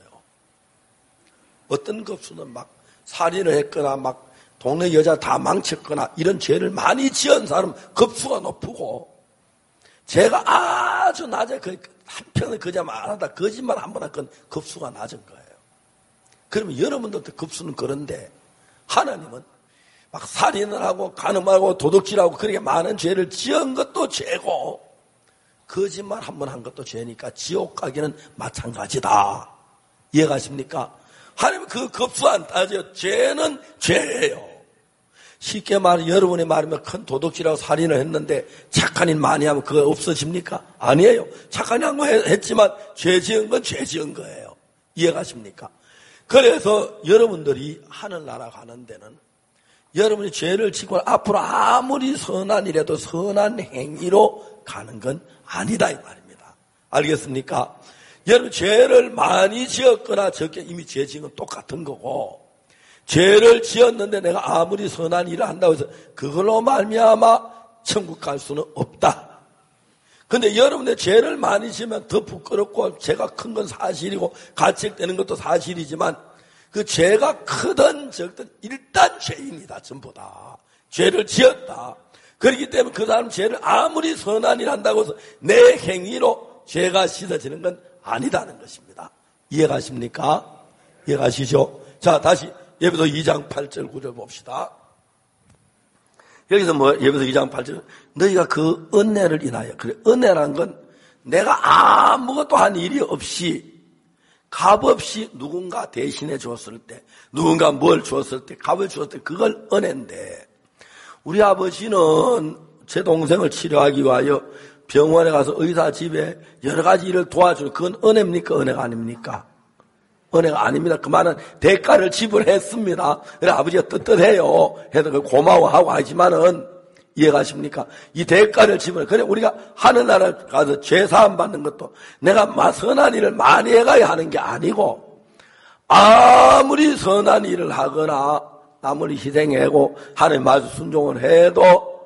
어떤 급수는 막 살인을 했거나 막 동네 여자 다 망쳤거나 이런 죄를 많이 지은 사람은 급수가 높고, 죄가 아주 낮아 그 한편에 그자만 하다 거짓말 한 번 한 건 급수가 낮은 거예요. 그러면 여러분들도 급수는 그런데 하나님은 막 살인을 하고 간음하고 도둑질하고 그렇게 많은 죄를 지은 것도 죄고 거짓말 한 번 한 것도 죄니까 지옥 가기는 마찬가지다. 이해가십니까? 하나님은 그 급수 안 따져요. 죄는 죄예요. 쉽게 말해 여러분이 말하면 큰 도둑질하고 살인을 했는데 착한 일 많이 하면 그거 없어집니까? 아니에요. 착한 일 한 거 했지만 죄 지은 건 죄 지은 거예요. 이해가십니까? 그래서 여러분들이 하늘나라 가는 데는 여러분이 죄를 지고 앞으로 아무리 선한 일에도 선한 행위로 가는 건 아니다 이 말입니다. 알겠습니까? 여러분 죄를 많이 지었거나 적게 이미 죄 지은 건 똑같은 거고, 죄를 지었는데 내가 아무리 선한 일을 한다고 해서 그걸로 말미암아 천국 갈 수는 없다. 근데 여러분의 죄를 많이 지으면 더 부끄럽고 죄가 큰 건 사실이고 가책되는 것도 사실이지만 그 죄가 크든 적든 일단 죄인이다. 전부 다 죄를 지었다. 그렇기 때문에 그 사람 죄를 아무리 선한 일 한다고 해서 내 행위로 죄가 씻어지는 건 아니다는 것입니다. 이해가십니까? 이해가시죠? 자, 다시 예배서 이 장 팔 절 구 절 봅시다. 여기서 뭐 예배서 이 장 팔 절 너희가 그 은혜를 인하여, 그래 은혜란 건 내가 아무것도 한 일이 없이 값없이 누군가 대신해 주었을 때, 누군가 뭘 주었을 때, 값을 주었을 때 그걸 은혜인데, 우리 아버지는 제 동생을 치료하기 위하여 병원에 가서 의사 집에 여러 가지 일을 도와주는, 그건 은혜입니까? 은혜가 아닙니까? 은혜가 아닙니다. 그 많은 대가를 지불했습니다. 그래 아버지가 떳떳해요. 해서 고마워하고 하지만은, 이해가십니까? 이 대가를 지불해. 그래 우리가 하늘나라 가서 죄사함 받는 것도 내가 선한 일을 많이 해가야 하는 게 아니고, 아무리 선한 일을 하거나 아무리 희생하고 하나님 말씀 순종을 해도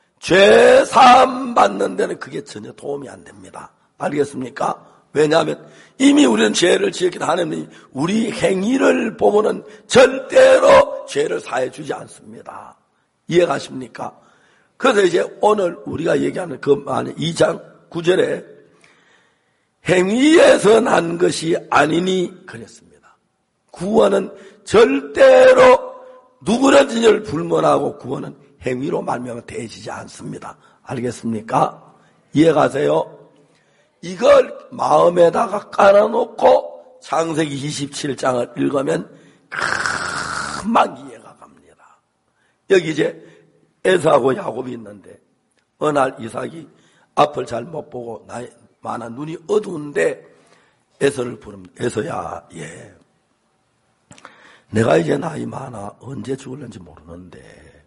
죄사함 받는 데는 그게 전혀 도움이 안 됩니다. 알겠습니까? 왜냐하면 이미 우리는 죄를 지었기 때문에 하나님이 우리 행위를 보고는 절대로 죄를 사해 주지 않습니다. 이해가십니까? 그래서 이제 오늘 우리가 얘기하는 그 안에 이 장 구 절에 행위에서 난 것이 아니니 그랬습니다. 구원은 절대로 누구든지를 불문하고 구원은 행위로 말미암아 되어지지 않습니다. 알겠습니까? 이해가세요? 이걸 마음에다가 깔아놓고 창세기 이십칠 장을 읽으면 금방 이해가 갑니다. 여기 이제 에서하고 야곱이 있는데 어느 날 이삭이 앞을 잘 못 보고 나의 많아 눈이 어두운데 에서를 부릅니다. 에서야, 예. 내가 이제 나이 많아 언제 죽을는지 모르는데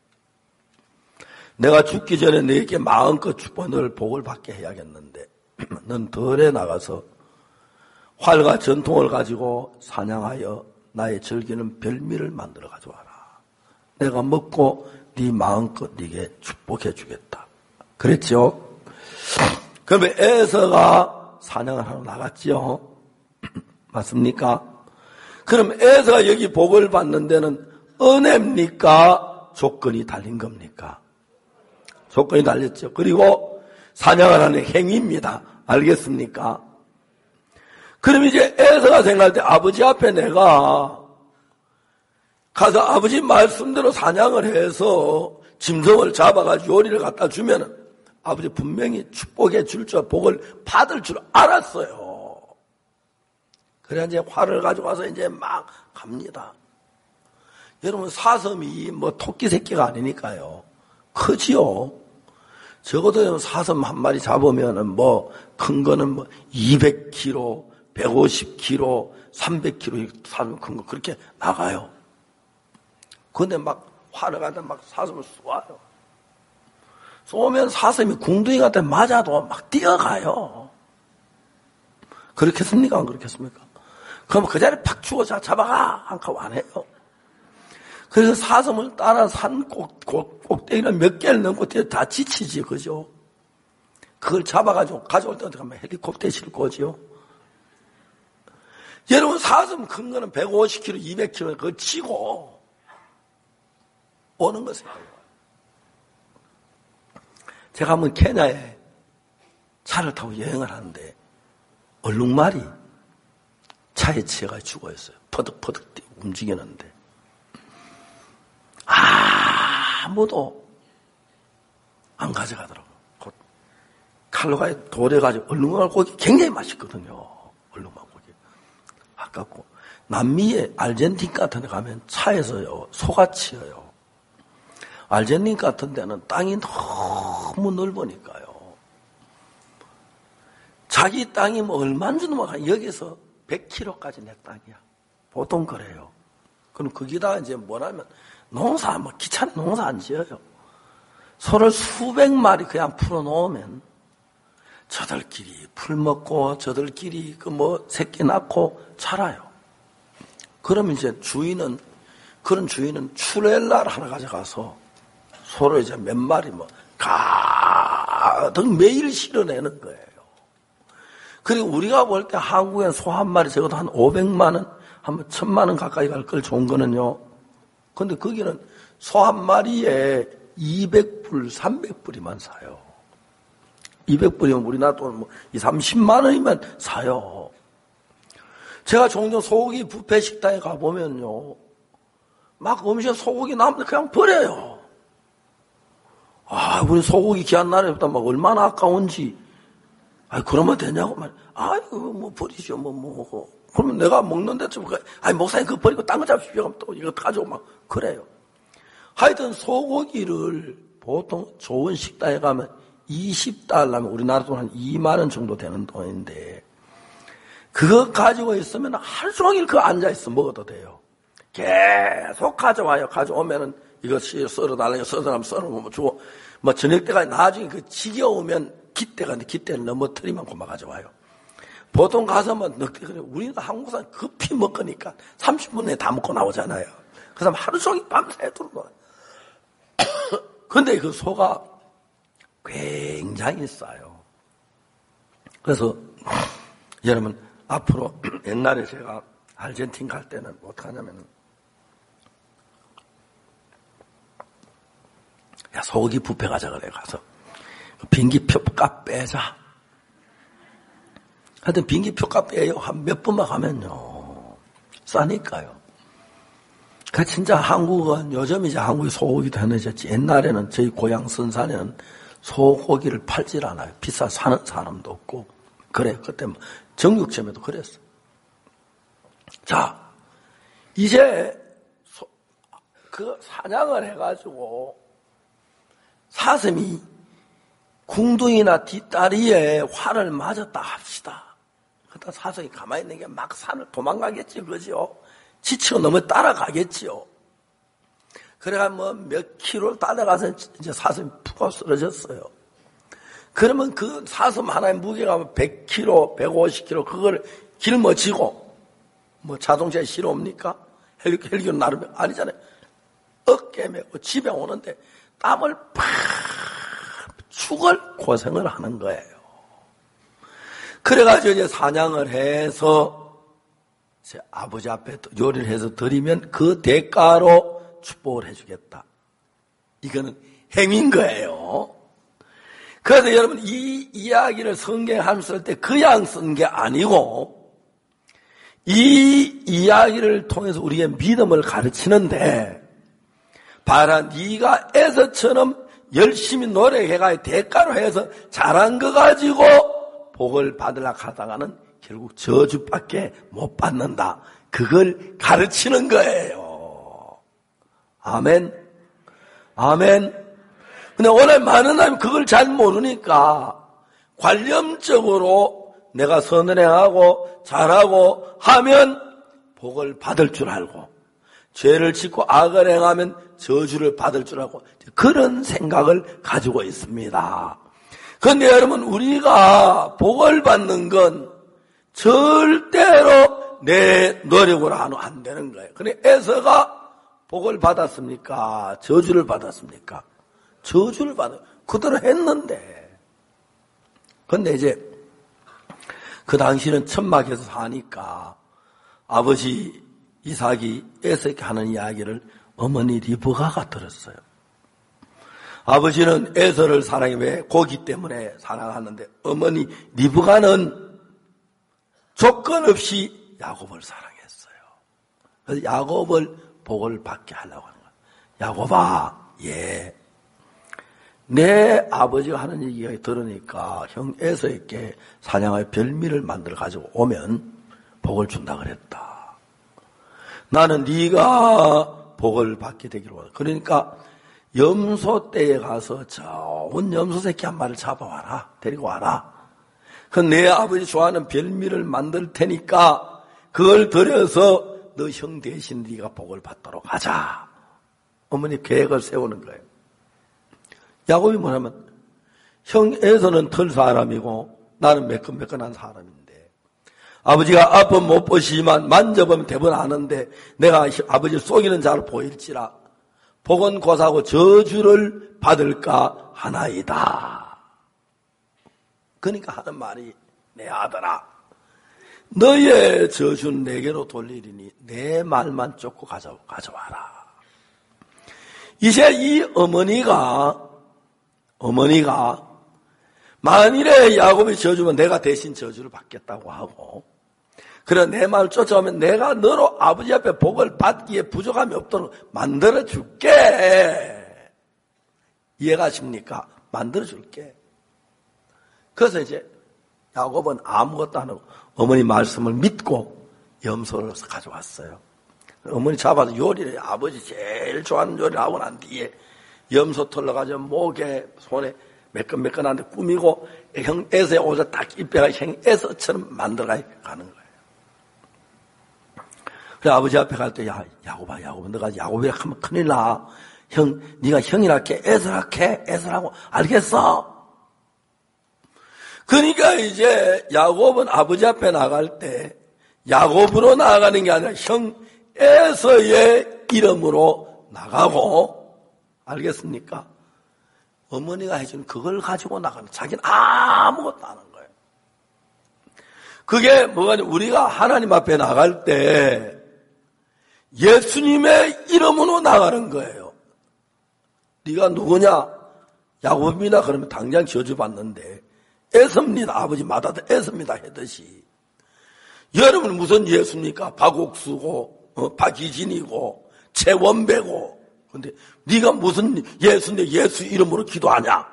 내가 죽기 전에 너에게 마음껏 축복 널 복을 받게 해야겠는데 넌 덜에 나가서 활과 전통을 가지고 사냥하여 나의 즐기는 별미를 만들어 가져와라. 내가 먹고 네 마음껏 네게 축복해 주겠다. 그랬죠? 그러면 에서가 사냥을 하러 나갔죠? 맞습니까? 그럼 에서가 여기 복을 받는 데는 은혜입니까? 조건이 달린 겁니까? 조건이 달렸죠. 그리고 사냥을 하는 행위입니다. 알겠습니까? 그럼 이제 에서가 생각할 때 아버지 앞에 내가 가서 아버지 말씀대로 사냥을 해서 짐승을 잡아가지고 요리를 갖다 주면은 아버지 분명히 축복해 줄 줄, 복을 받을 줄 알았어요. 그래 이제 활을 가지고 와서 이제 막 갑니다. 여러분 사슴이 뭐 토끼 새끼가 아니니까요. 크지요. 적어도 사슴 한 마리 잡으면은 뭐 큰 거는 뭐 이백 킬로그램, 백오십 킬로그램, 삼백 킬로그램 사슴 큰 거 그렇게 나가요. 근데 막 활을 갖다 막 사슴을 쏘아요. 쏘면 사슴이 궁둥이 갖다 맞아도 막 뛰어가요. 그렇겠습니까? 안 그렇겠습니까? 그럼 그 자리에 팍 죽어 자 잡아가 한컵 안 해요. 그래서 사슴을 따라 산 꼭, 꼭, 꼭대기는 몇 개를 넘고 뒤에 다 지치지, 그죠? 그걸 잡아가지고 가져올 때 어떻게 하면 헬리콥터에 싣고 오지요? 여러분, 사슴 큰 거는 백오십 킬로그램, 이백 킬로그램 그걸 치고 오는 것이에요. 제가 한번 케냐에 차를 타고 여행을 하는데 얼룩말이 차에 치여가지고 죽어 있어요. 퍼득퍼득 움직이는데. 아무도 안 가져가더라고요. 곧 칼로가 돌해가지고 얼룩말 고기 굉장히 맛있거든요. 얼룩말 고기. 아깝고. 남미의 알젠틴 같은 데 가면 차에서요, 소가 치여요. 알젠틴 같은 데는 땅이 너무 넓으니까요. 자기 땅이 뭐 얼마인 줄도 모르고 여기서 백 킬로미터까지 내 땅이야. 보통 그래요. 그럼 거기다가 이제 뭐라면 농사, 뭐 귀찮은 농사 안 지어요. 소를 수백 마리 그냥 풀어놓으면 저들끼리 풀 먹고 저들끼리 그 뭐 새끼 낳고 자라요. 그러면 이제 주인은, 그런 주인은 추렐라를 하나 가져가서 소를 이제 몇 마리 뭐 가득 매일 실어내는 거예요. 그리고 우리가 볼 때 한국엔 소 한 마리 적어도 한 오백만 원, 한 천만 원 가까이 갈 걸 좋은 거는요. 근데 거기는 소 한 마리에 이백 불, 삼백 불이만 사요. 이백 불이면 우리나라 돈 뭐 이삼십만 원이면 사요. 제가 종종 소고기 뷔페 식당에 가보면요. 막 음식 소고기 남는데 그냥 버려요. 아, 우리 소고기 귀한 날에부터 막 얼마나 아까운지. 아, 그러면 되냐고 말. 아이고, 뭐 버리죠, 뭐, 뭐. 그러면 내가 먹는데 좀, 아니, 목사님 그거 버리고 딴 거 잡으십시오. 하면 또 이거 가지고 막, 그래요. 하여튼 소고기를 보통 좋은 식당에 가면 이십 달러면 우리나라 돈 한 이만 원 정도 되는 돈인데, 그거 가지고 있으면 하루 종일 그거 앉아있어 먹어도 돼요. 계속 가져와요. 가져오면은 이것이 썰어달라니까 썰어달라면 썰어보면 주고, 뭐 저녁 때까지 나중에 그 지겨우면 기대가 있는데 기대를 넘어뜨리면 고마 가져와요. 보통 가서 뭐 넉대 그래. 우리는 한국 사람 급히 먹으니까 삼십 분 내에 다 먹고 나오잖아요. 그 사람 하루 종일 밤새 들어놔. 근데 그 소가 굉장히 싸요. 그래서 여러분 앞으로 옛날에 제가 아르헨틴 갈 때는 어떡하냐면 야 소고기 뷔페 가자 그래 가서 비행기표 값 빼자. 하여튼 비행기표 값 빼요. 한 몇 번만 가면요 싸니까요. 그 진짜 한국은 요즘 이제 한국이 소고기 편해졌지. 옛날에는 저희 고향 선산에는 소고기를 팔질 않아요. 비싸 사는 사람도 없고. 그래. 그때 정육점에도 그랬어. 자, 이제 소, 그 사냥을 해가지고 사슴이 궁둥이나 뒷다리에 활을 맞았다 합시다. 그러다 사슴이 가만히 있는 게 막 산을 도망가겠지, 그죠? 지치고 너무 따라가겠지요. 그래가 뭐 몇 킬로를 따라가서 이제 사슴이 푹 쓰러졌어요. 그러면 그 사슴 하나의 무게가 백 킬로그램, 백오십 킬로그램 그걸 짊어지고 뭐 자동차에 실어옵니까? 헬기, 헬기로 나르면 아니잖아요. 어깨 메고 집에 오는데 땀을 팍 죽을 고생을 하는 거예요. 그래가지고 이제 사냥을 해서 제 아버지 앞에 요리를 해서 드리면 그 대가로 축복을 해주겠다. 이거는 행위인 거예요. 그래서 여러분 이 이야기를 성경에 쓸 때 그냥 쓴 게 아니고 이 이야기를 통해서 우리의 믿음을 가르치는데 봐라 네가 에서처럼 열심히 노력해가 대가로 해서 잘한 거 가지고 복을 받으려고 하다가는 결국 저주밖에 못 받는다. 그걸 가르치는 거예요. 아멘. 아멘. 근데 오늘 많은 사람이 그걸 잘 모르니까 관념적으로 내가 선을 행하고 잘하고 하면 복을 받을 줄 알고 죄를 짓고 악을 행하면 저주를 받을 줄 알고 그런 생각을 가지고 있습니다. 그런데 여러분 우리가 복을 받는 건 절대로 내 노력으로 안 되는 거예요. 그런데 에서가 복을 받았습니까? 저주를 받았습니까? 저주를 받아. 그대로 했는데. 근데 이제 그 당시는 천막에서 사니까 아버지 이삭이 에서에게 하는 이야기를 어머니 리브가가 들었어요. 아버지는 에서를 사랑해. 왜? 고기 때문에 사랑하는데 어머니 리브가는 조건 없이 야곱을 사랑했어요. 그래서 야곱을 복을 받게 하려고 하는 거예요. 야곱아, 예. 내 아버지가 하는 얘기가 들으니까 형 에서에게 사냥의 별미를 만들어 가지고 오면 복을 준다 그랬다. 나는 네가 복을 받게 되기로 원해. 그러니까 염소 떼에 가서 좋은 염소 새끼 한 마리를 잡아와라. 데리고 와라. 그 내 아버지 좋아하는 별미를 만들 테니까 그걸 들여서 너 형 대신 네가 복을 받도록 하자. 어머니 계획을 세우는 거예요. 야곱이 뭐냐면 형 에서는 털 사람이고 나는 매끈매끈한 사람인데 아버지가 앞은 못 보시지만 만져보면 대부분 아는데 내가 아버지를 속이는 자로 보일지라 복은 고사하고 저주를 받을까 하나이다. 그러니까 하는 말이 내 아들아 너의 저주는 내게로 돌리리니 내 말만 쫓고 가져, 가져와라. 이제 이 어머니가 어머니가 만일에 야곱이 저주면 내가 대신 저주를 받겠다고 하고 그래 내 말을 쫓아오면 내가 너로 아버지 앞에 복을 받기에 부족함이 없도록 만들어줄게. 이해가십니까? 만들어줄게. 그래서 이제 야곱은 아무것도 안 하고 어머니 말씀을 믿고 염소를 가져왔어요. 어머니 잡아서 요리를 아버지 제일 좋아하는 요리를 하고 난 뒤에 염소 털러 가지고 목에 손에 매끈매끈한데 꾸미고 형 에서의 옷을 딱 입혀가 형 에서처럼 만들어가 가는 거예요. 그래 아버지 앞에 갈 때 야 야곱아 야곱아 너가 야곱이라 하면 큰일 나. 형 네가 형이라 해 에서라 해 에서라고 알겠어? 그러니까 이제 야곱은 아버지 앞에 나갈 때 야곱으로 나가는 게 아니라 형 에서의 이름으로 나가고 알겠습니까? 어머니가 해준 그걸 가지고 나가는 자기는 아무것도 안 한 거예요. 그게 뭐가 우리가 하나님 앞에 나갈 때 예수님의 이름으로 나가는 거예요. 네가 누구냐? 야곱입니다. 그러면 당장 저주받는데 애섭니다. 아버지 마다도 애섭니다 하듯이 여러분 무슨 예수입니까? 박옥수고 어, 박희진이고 재원배고. 근데 네가 무슨 예수인데 예수 이름으로 기도하냐?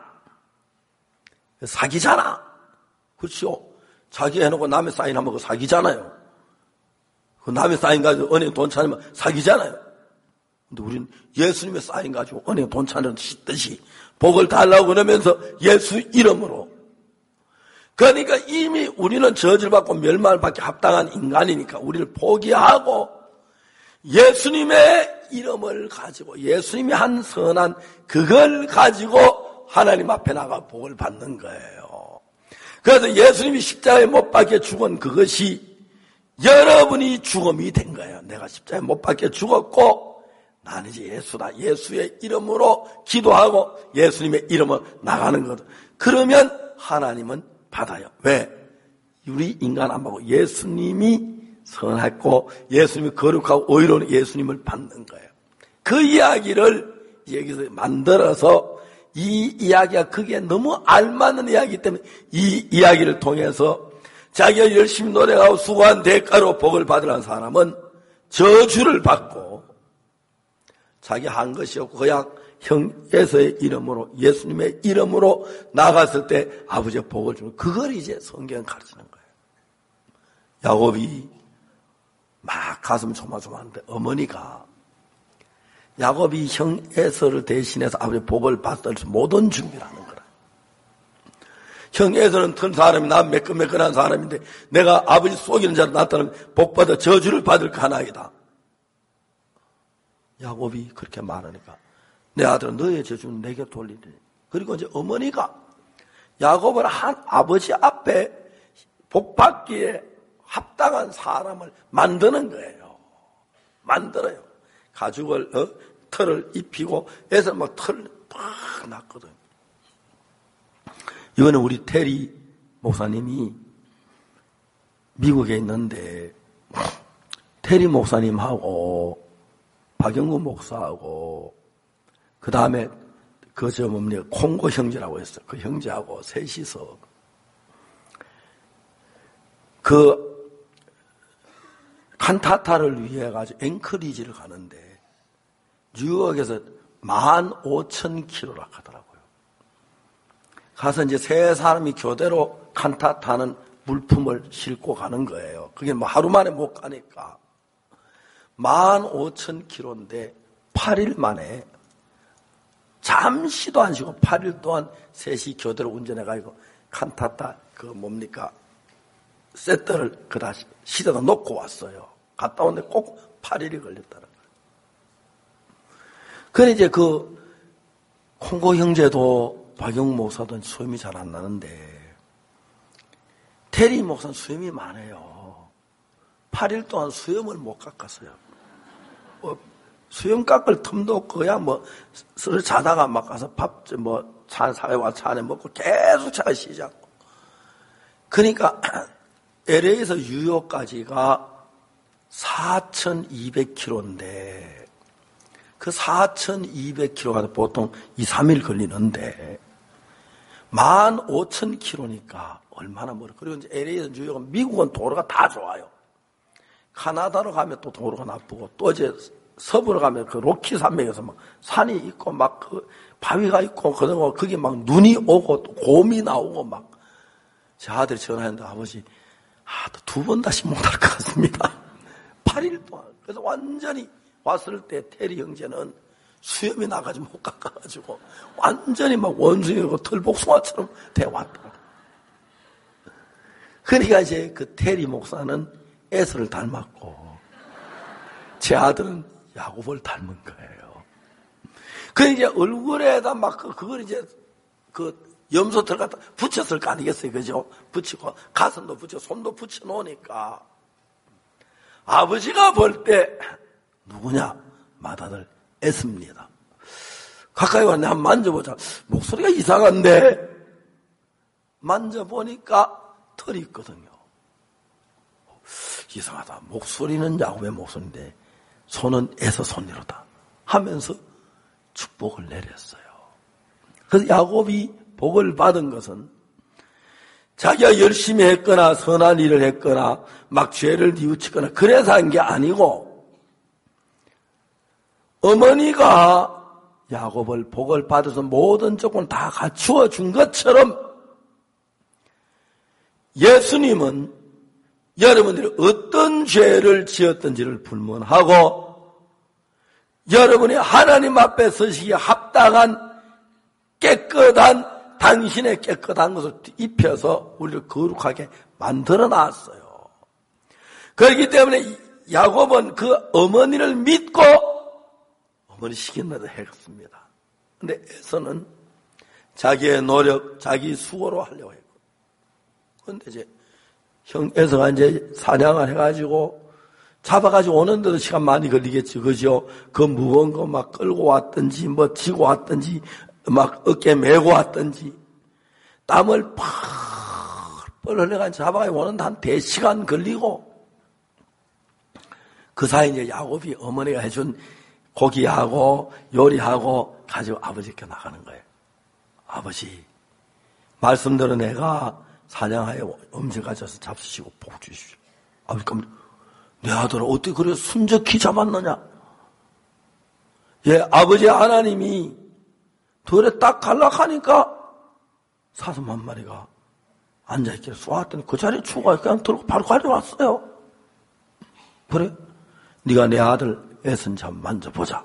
사기잖아. 그렇죠? 자기 해놓고 남의 사인하면 그 사기잖아요. 그 남의 사인 가지고 은행 돈 찾으면 사기잖아요. 근데 우리는 예수님의 사인 가지고 은행 돈 찾는 듯이 복을 달라고 그러면서 예수 이름으로. 그러니까 이미 우리는 저주를 받고 멸망을 받기 합당한 인간이니까 우리를 포기하고 예수님의 이름을 가지고 예수님이 한 선한 그걸 가지고 하나님 앞에 나가 복을 받는 거예요. 그래서 예수님이 십자가에 못 박혀 죽은 그것이 여러분이 죽음이 된 거예요. 내가 십자가에 못 박혀 죽었고 나는 이제 예수다. 예수의 이름으로 기도하고 예수님의 이름으로 나가는 거다. 그러면 하나님은 받아요. 왜? 우리 인간 안 받고 예수님이 선했고 예수님이 거룩하고 의로운 예수님을 받는 거예요. 그 이야기를 여기서 만들어서 이 이야기가 그게 너무 알맞는 이야기이기 때문에 이 이야기를 통해서 자기가 열심히 노력하고 수고한 대가로 복을 받으라는 사람은 저주를 받고 자기 한 것이 없고 그냥 형 에서의 이름으로 예수님의 이름으로 나갔을 때 아버지의 복을 주는 그걸 이제 성경은 가르치는 거예요. 야곱이 막 가슴 조마조마한데 어머니가 야곱이 형 에서를 대신해서 아버지의 복을 받을 모든 준비를 하는 거라. 형 에서는 튼 사람이 난 매끈매끈한 사람인데 내가 아버지 속이는 자로 나타나면 복받아 저주를 받을 까나이다. 야곱이 그렇게 말하니까 내 아들은 너의 저주는 내게 돌리리니. 그리고 이제 어머니가 야곱을 한 아버지 앞에 복받기에 합당한 사람을 만드는 거예요. 만들어요. 가죽을 어? 털을 입히고 애들 막 털 팍 났거든. 이거는 우리 테리 목사님이 미국에 있는데 테리 목사님하고 박영구 목사하고 그 다음에 그 저 뭡니까 콩고 형제라고 했어요. 그 형제하고 셋이서 그 칸타타를 위해 가지고 앵커리지를 가는데 뉴욕에서 만 오천 킬로라 하더라고요. 가서 이제 세 사람이 교대로 칸타타는 물품을 싣고 가는 거예요. 그게 뭐 하루 만에 못 가니까 만 오천 킬로인데 팔 일 만에 잠시도 안 쉬고 팔 일 동안 셋이 교대로 운전해가지고 칸타타 그 뭡니까 세트를 그다 시대가 놓고 왔어요. 갔다 오는데 꼭 팔 일이 걸렸다는 거예요. 그래 이제 그 콩고 형제도 박영 목사도 수염이 잘 안 나는데 테리 목사는 수염이 많아요. 팔 일 동안 수염을 못 깎았어요. 뭐 수염 깎을 틈도 없고 그냥 뭐 술 자다가 막 가서 밥 뭐 차 사회 와서 차 안에 먹고 계속 차가 쉬지 않고. 그러니까 엘에이에서 뉴욕까지가 사천이백 킬로미터인데 그 사천이백 킬로미터가 보통 이, 삼 일 걸리는데 만 오천 킬로미터니까 얼마나 멀어. 그리고 이제 엘에이에서 뉴욕은 미국은 도로가 다 좋아요. 카나다로 가면 또 도로가 나쁘고 또 이제 서부로 가면 그 로키 산맥에서 막 산이 있고 막 그 바위가 있고 그러고 그게 막 눈이 오고 또 곰이 나오고 막 제 아들이 전화했는데 아버지 아, 두 번 다시 못 할 것 같습니다. 팔 일 동안. 그래서 완전히 왔을 때 테리 형제는 수염이 나가지고 못 깎아가지고 완전히 막 원숭이고 털복숭아처럼 돼왔다. 그러니까 이제 그 테리 목사는 에서를 닮았고 제 아들은 야곱을 닮은 거예요. 그 이제 얼굴에다 막 그, 그걸 이제 그 염소털 갖다 붙였을 거 아니겠어요, 그죠? 붙이고 가슴도 붙여 손도 붙여 놓으니까 아버지가 볼 때 누구냐? 맏아들 에스입니다. 가까이 왔네. 한번 만져보자. 목소리가 이상한데 만져보니까 털이 있거든요. 이상하다. 목소리는 야곱의 목소리인데 손은 에서 손으로다 하면서 축복을 내렸어요. 그래서 야곱이 복을 받은 것은 자기가 열심히 했거나 선한 일을 했거나 막 죄를 뉘우치거나 그래서 한 게 아니고 어머니가 야곱을 복을 받아서 모든 조건 다 갖추어 준 것처럼 예수님은 여러분들이 어떤 죄를 지었던지를 불문하고 여러분이 하나님 앞에 서시기에 합당한 깨끗한 당신의 깨끗한 것을 입혀서 우리를 거룩하게 만들어 놨어요. 그렇기 때문에 야곱은 그 어머니를 믿고 어머니 시킨 대로 했습니다. 근데 에서는 자기의 노력, 자기 수고로 하려고 했고. 그런데 이제 형 에서가 이제 사냥을 해가지고 잡아가지고 오는데도 시간 많이 걸리겠지, 그죠? 그 무거운 거 막 끌고 왔든지, 뭐 지고 왔든지, 막 어깨 메고 왔든지, 땀을 펄펄 흘려가지고 잡아가지고 오는데 한 대시간 걸리고, 그 사이 이제 야곱이 어머니가 해준 고기하고 요리하고 가지고 아버지께 나가는 거예요. 아버지, 말씀대로 내가 사냥하여 음식 가져서 잡수시고 복 주십시오. 아버지, 그럼 내 아들을 어떻게 그래 순적히 잡았느냐? 예, 아버지 하나님이 들에 딱 갈락하니까 사슴 한 마리가 앉아있기를 쏘았더니 그 자리에 죽어 그냥 들고 바로 가져왔어요. 그래? 네가 내 아들 애선 좀 만져보자.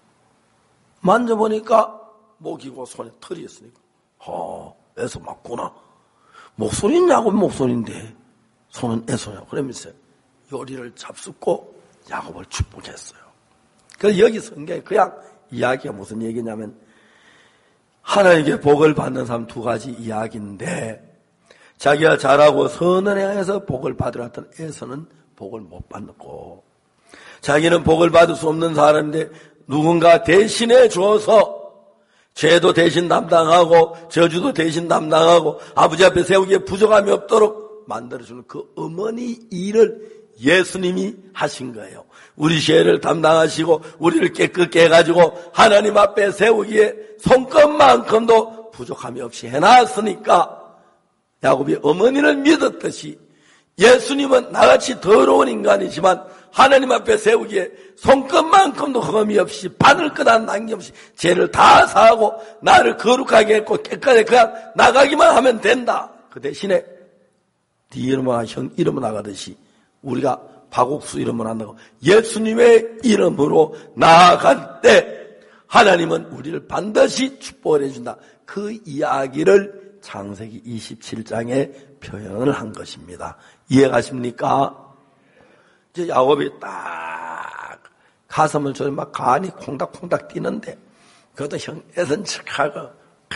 만져보니까 목이고 손에 털이 있으니까 어, 애서 맞구나. 목소리는 야곱 목소리인데 손은 애서냐. 그러면서 요리를 잡숫고 야곱을 축복했어요. 그래서 여기 성경에 그냥 이야기가 무슨 얘기냐면 하나님께 복을 받는 사람 두 가지 이야기인데 자기가 잘하고 선을 향해서 복을 받으려던 에서는 복을 못 받고 자기는 복을 받을 수 없는 사람인데 누군가 대신해 줘서 죄도 대신 담당하고 저주도 대신 담당하고 아버지 앞에 세우기에 부족함이 없도록 만들어주는 그 어머니 일을 예수님이 하신 거예요. 우리 죄를 담당하시고 우리를 깨끗게 해가지고 하나님 앞에 세우기에 손끝만큼도 부족함이 없이 해놨으니까 야곱이 어머니를 믿었듯이 예수님은 나같이 더러운 인간이지만 하나님 앞에 세우기에 손끝만큼도 흠이 없이 바늘 것 하나 남김없이 죄를 다 사하고 나를 거룩하게 했고 깨끗하게 그냥 나가기만 하면 된다. 그 대신에 네 이름과 형 이름을 나가듯이 우리가 박옥수 이름을 한다고 예수님의 이름으로 나아갈 때 하나님은 우리를 반드시 축복을 해준다. 그 이야기를 창세기 이십칠 장에 표현을 한 것입니다. 이해가십니까? 이제 야곱이 딱 가슴을 저리 막 간이 콩닥콩닥 뛰는데 그것도 형 애선 척하고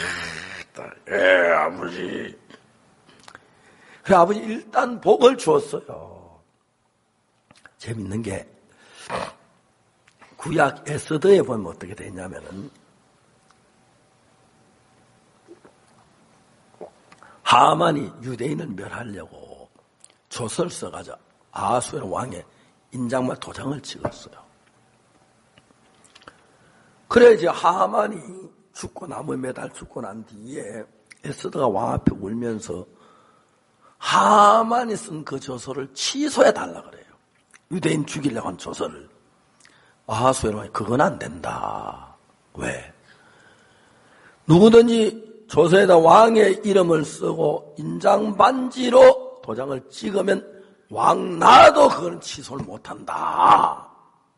에 아버지 그래 아버지 일단 복을 주었어요. 재밌는 게 구약 에스더에 보면 어떻게 되냐면은 하만이 유대인을 멸하려고 조서를 써가지고 아하수에로 왕의 인장과 도장을 찍었어요. 그래 이제 하만이 죽고 나무에 매달 죽고 난 뒤에 에스더가 왕 앞에 울면서 하만이 쓴 그 조서를 취소해 달라 그래요. 유대인 죽이려고 한 조서를. 아하수에로 왕이 그건 안 된다. 왜? 누구든지 조서에다 왕의 이름을 쓰고 인장 반지로 도장을 찍으면 왕 나도 그건 취소를 못한다.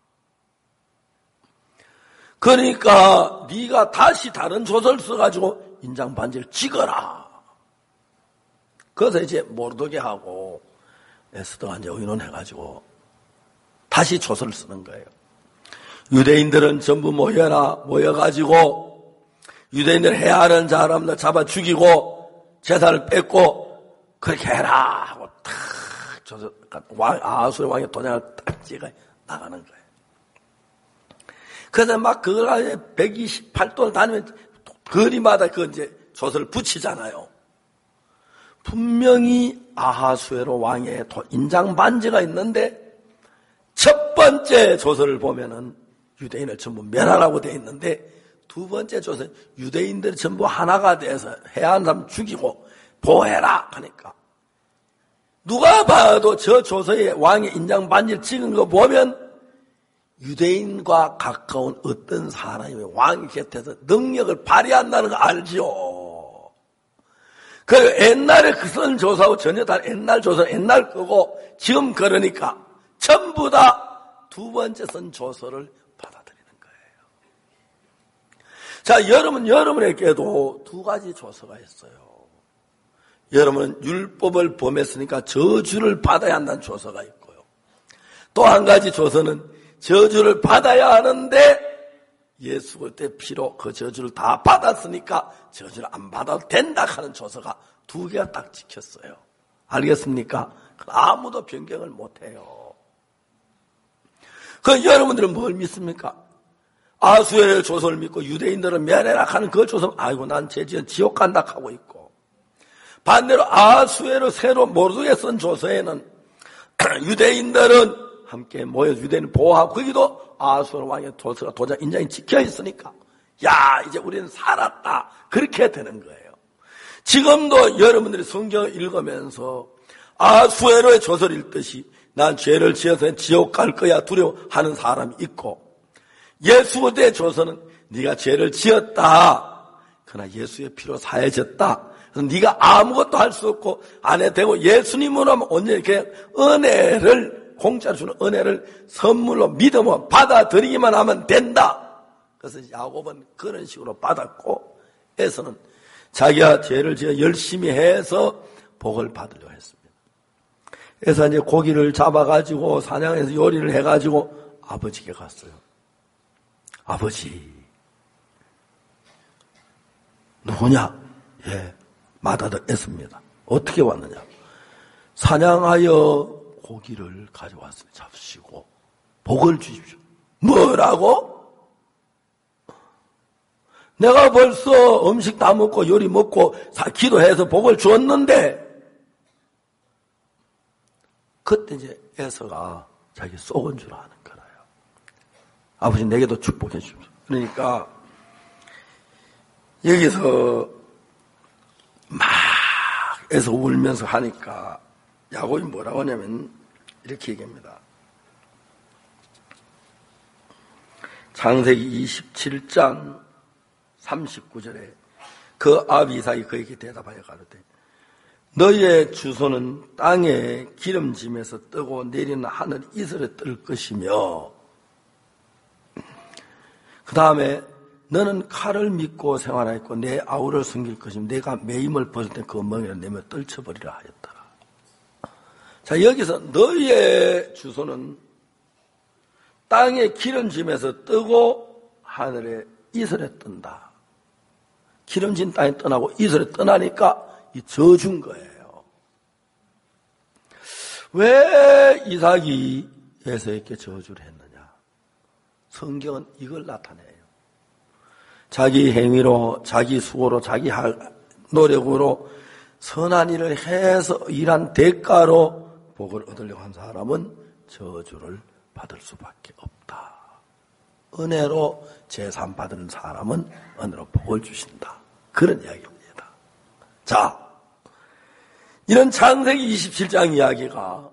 그러니까 네가 다시 다른 조서를 써가지고 인장 반지를 찍어라. 그래서 이제 모르드게하고 에스더가 이제 의논해가지고 다시 조서를 쓰는 거예요. 유대인들은 전부 모여라 모여가지고 유대인들 해야 하는 사람들 잡아 죽이고 제사를 뺏고 그렇게 해라 하고 탁 조서 왕 아하수의 왕의 도장을 딱 찍어 나가는 거예요. 그래서 막 그걸 백이십팔 도를 다니면 거리마다 그 이제 조서를 붙이잖아요. 분명히 아하수에로 왕의 인장 반지가 있는데 첫 번째 조서를 보면은 유대인을 전부 멸하라고 되어 있는데 두 번째 조서 유대인들이 전부 하나가 돼서 해야 하는 사람 죽이고 보호해라 하니까 누가 봐도 저 조서에 왕의 인장 반지를 찍은 거 보면 유대인과 가까운 어떤 사람이 왕 곁에서 능력을 발휘한다는 거 알지요. 그 옛날에 그 선 조사하고 전혀 다른 옛날 조사, 옛날 거고 지금 그러니까 전부 다 두 번째 선 조서를 받아들이는 거예요. 자, 여러분, 여러분에게도 두 가지 조서가 있어요. 여러분은 율법을 범했으니까 저주를 받아야 한다는 조서가 있고요. 또 한 가지 조서는 저주를 받아야 하는데 예수 그리스도의 피로 그 저주를 다 받았으니까 저주를 안 받아도 된다 하는 조서가 두 개가 딱 지켰어요. 알겠습니까? 아무도 변경을 못해요. 그 여러분들은 뭘 믿습니까? 아수엘의 조서를 믿고 유대인들은 면해라 하는 그 조서, 아이고 난 죄지은 지옥 간다 하고 있고, 반대로 아수엘의 새로 모르게 쓴 조서에는 유대인들은 함께 모여 유대인을 보호하고 거기도 아수엘 왕의 조서가 도장 인장이 찍혀 있으니까 야 이제 우리는 살았다 그렇게 되는 거예요. 지금도 여러분들이 성경을 읽으면서 아수에로의 조서를 읽듯이 난 죄를 지어서 지옥 갈 거야 두려워하는 사람이 있고, 예수 그리스도의 조서는 네가 죄를 지었다 그러나 예수의 피로 사해졌다, 그래서 네가 아무것도 할 수 없고 안 해도 되고 예수님으로 하면 언제 이렇게 은혜를 공짜로 주는 은혜를 선물로 믿음으로 받아들이기만 하면 된다. 그래서 야곱은 그런 식으로 받았고 에서는 자기가 죄를 지어 열심히 해서 복을 받으려고 했습니다. 그래서 이제 고기를 잡아가지고 사냥해서 요리를 해가지고 아버지께 갔어요. 아버지, 누구냐? 예, 마다도 했습니다. 어떻게 왔느냐? 사냥하여 고기를 가져왔으니 잡수시고 복을 주십시오. 뭐라고? 내가 벌써 음식 다 먹고 요리 먹고 기도해서 복을 주었는데, 그때 이제 에서가 자기 속은 줄 아는 거라요. 아버지 내게도 축복해 주십시오. 그러니까 여기서 막 에서 울면서 하니까 야곱이 뭐라고 하냐면 이렇게 얘기합니다. 창세기 이십칠 장 삼십구 절에 그 아비 이삭이 그에게 대답하여 가로되 너희의 주소는 땅에 기름짐에서 뜨고 내리는 하늘 이슬에 뜰 것이며, 그 다음에 너는 칼을 믿고 생활하였고 내 아우를 숨길 것이며 내가 매임을 벗을 때 그 멍에를 내며 떨쳐버리라 하였더라. 자, 여기서 너희의 주소는 땅에 기름짐에서 뜨고 하늘에 이슬에 뜬다. 기름진 땅에 떠나고 이슬에 떠나니까 이 저준 거예요. 왜 이삭이 에서에게 저주를 했느냐? 성경은 이걸 나타내요. 자기 행위로, 자기 수고로, 자기 노력으로 선한 일을 해서 일한 대가로 복을 얻으려고 한 사람은 저주를 받을 수밖에 없다. 은혜로 제삼 받은 사람은 은혜로 복을 주신다. 그런 이야기입니다. 자, 이런 창세기 이십칠 장 이야기가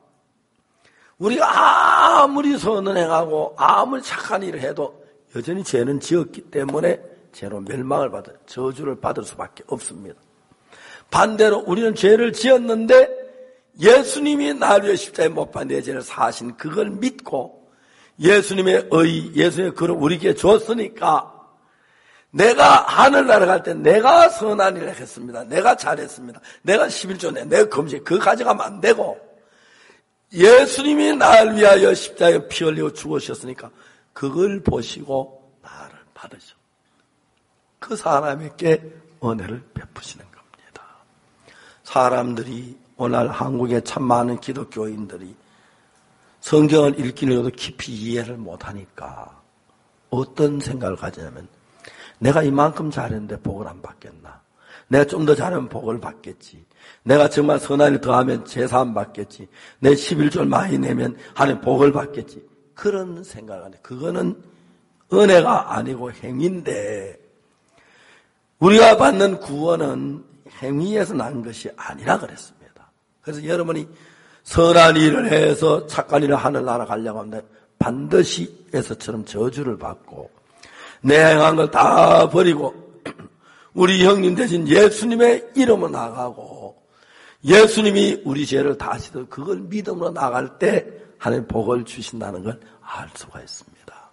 우리가 아무리 선을 행하고 아무리 착한 일을 해도 여전히 죄는 지었기 때문에 죄로 멸망을 받아 저주를 받을 수밖에 없습니다. 반대로 우리는 죄를 지었는데 예수님이 나를 위해 십자가에 못 박아 내 죄를 사하신 그걸 믿고 예수님의 의, 예수님의 글을 우리에게 줬으니까 내가 하늘 날아갈 때 내가 선한 일을 했습니다. 내가 잘했습니다. 내가 십일 조 내, 내가 금식, 그거 가져가면 안 되고 예수님이 나를 위하여 십자가에 피 흘리고 죽으셨으니까 그걸 보시고 나를 받으셔. 그 사람에게 은혜를 베푸시는 겁니다. 사람들이 오늘 한국에 참 많은 기독교인들이 성경을 읽기려도 깊이 이해를 못하니까 어떤 생각을 가지냐면 내가 이만큼 잘했는데 복을 안 받겠나? 내가 좀 더 잘하면 복을 받겠지. 내가 정말 선한 일 더하면 제사함 받겠지. 내 십일 조 많이 내면 하나님 복을 받겠지. 그런 생각을 하는데 그거는 은혜가 아니고 행위인데 우리가 받는 구원은 행위에서 난 것이 아니라 그랬습니다. 그래서 여러분이 선한 일을 해서 착한 일을 하늘 나라 가려고 하는데 반드시 에서처럼 저주를 받고 내 행한 걸 다 버리고 우리 형님 대신 예수님의 이름으로 나가고 예수님이 우리 죄를 다 씻어 그걸 믿음으로 나갈 때 하나님 복을 주신다는 걸 알 수가 있습니다.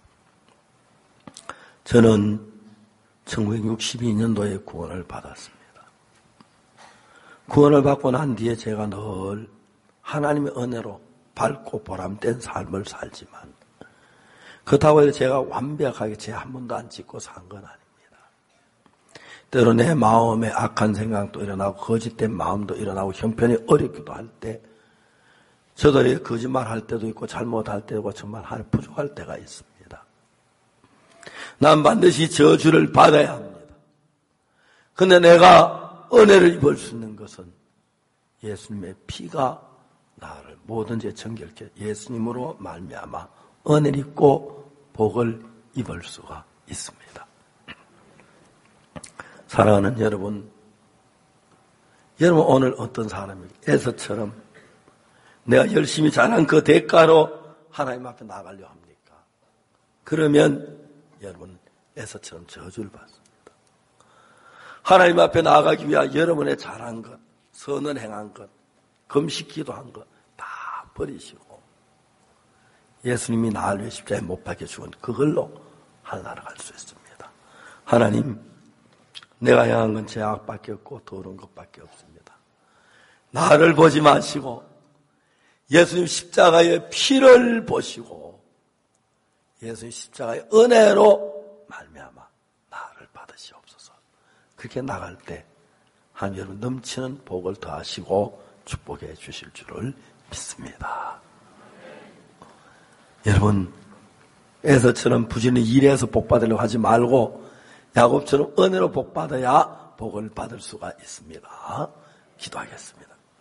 저는 천구백육십이 년도에 구원을 받았습니다. 구원을 받고 난 뒤에 제가 늘 하나님의 은혜로 밝고 보람된 삶을 살지만 그렇다고 해서 제가 완벽하게 죄 한 번도 안 짓고 산 건 아닙니다. 때로 내 마음에 악한 생각도 일어나고 거짓된 마음도 일어나고 형편이 어렵기도 할 때 저들이 거짓말할 때도 있고 잘못할 때도 있고 정말 하나님 부족할 때가 있습니다. 난 반드시 저주를 받아야 합니다. 근데 내가 은혜를 입을 수 있는 것은 예수님의 피가 나를 모든 죄 정결케 예수님으로 말미암아 은혜를 입고 복을 입을 수가 있습니다. 사랑하는 여러분, 여러분 오늘 어떤 사람입니까? 에서처럼 내가 열심히 잘한 그 대가로 하나님 앞에 나가려 합니까? 그러면 여러분 에서처럼 저주를 받습니다. 하나님 앞에 나가기 위하 여러분의 잘한 것, 선을 행한 것, 금식 기도한 것 다 버리시고 예수님이 나를 위해 십자가에 못 박혀 죽은 그걸로 하늘나라 갈 수 있습니다. 하나님, 내가 향한 건 죄악밖에 없고 더러운 것밖에 없습니다. 나를 보지 마시고 예수님 십자가의 피를 보시고 예수님 십자가의 은혜로 말미암아 나를 받으시옵소서. 그렇게 나갈 때 하나님 여러분 넘치는 복을 더하시고 축복해 주실 줄을 믿습니다. 여러분 에서처럼 부지런히 일해서 복 받으려고 하지 말고 야곱처럼 은혜로 복 받아야 복을 받을 수가 있습니다. 기도하겠습니다.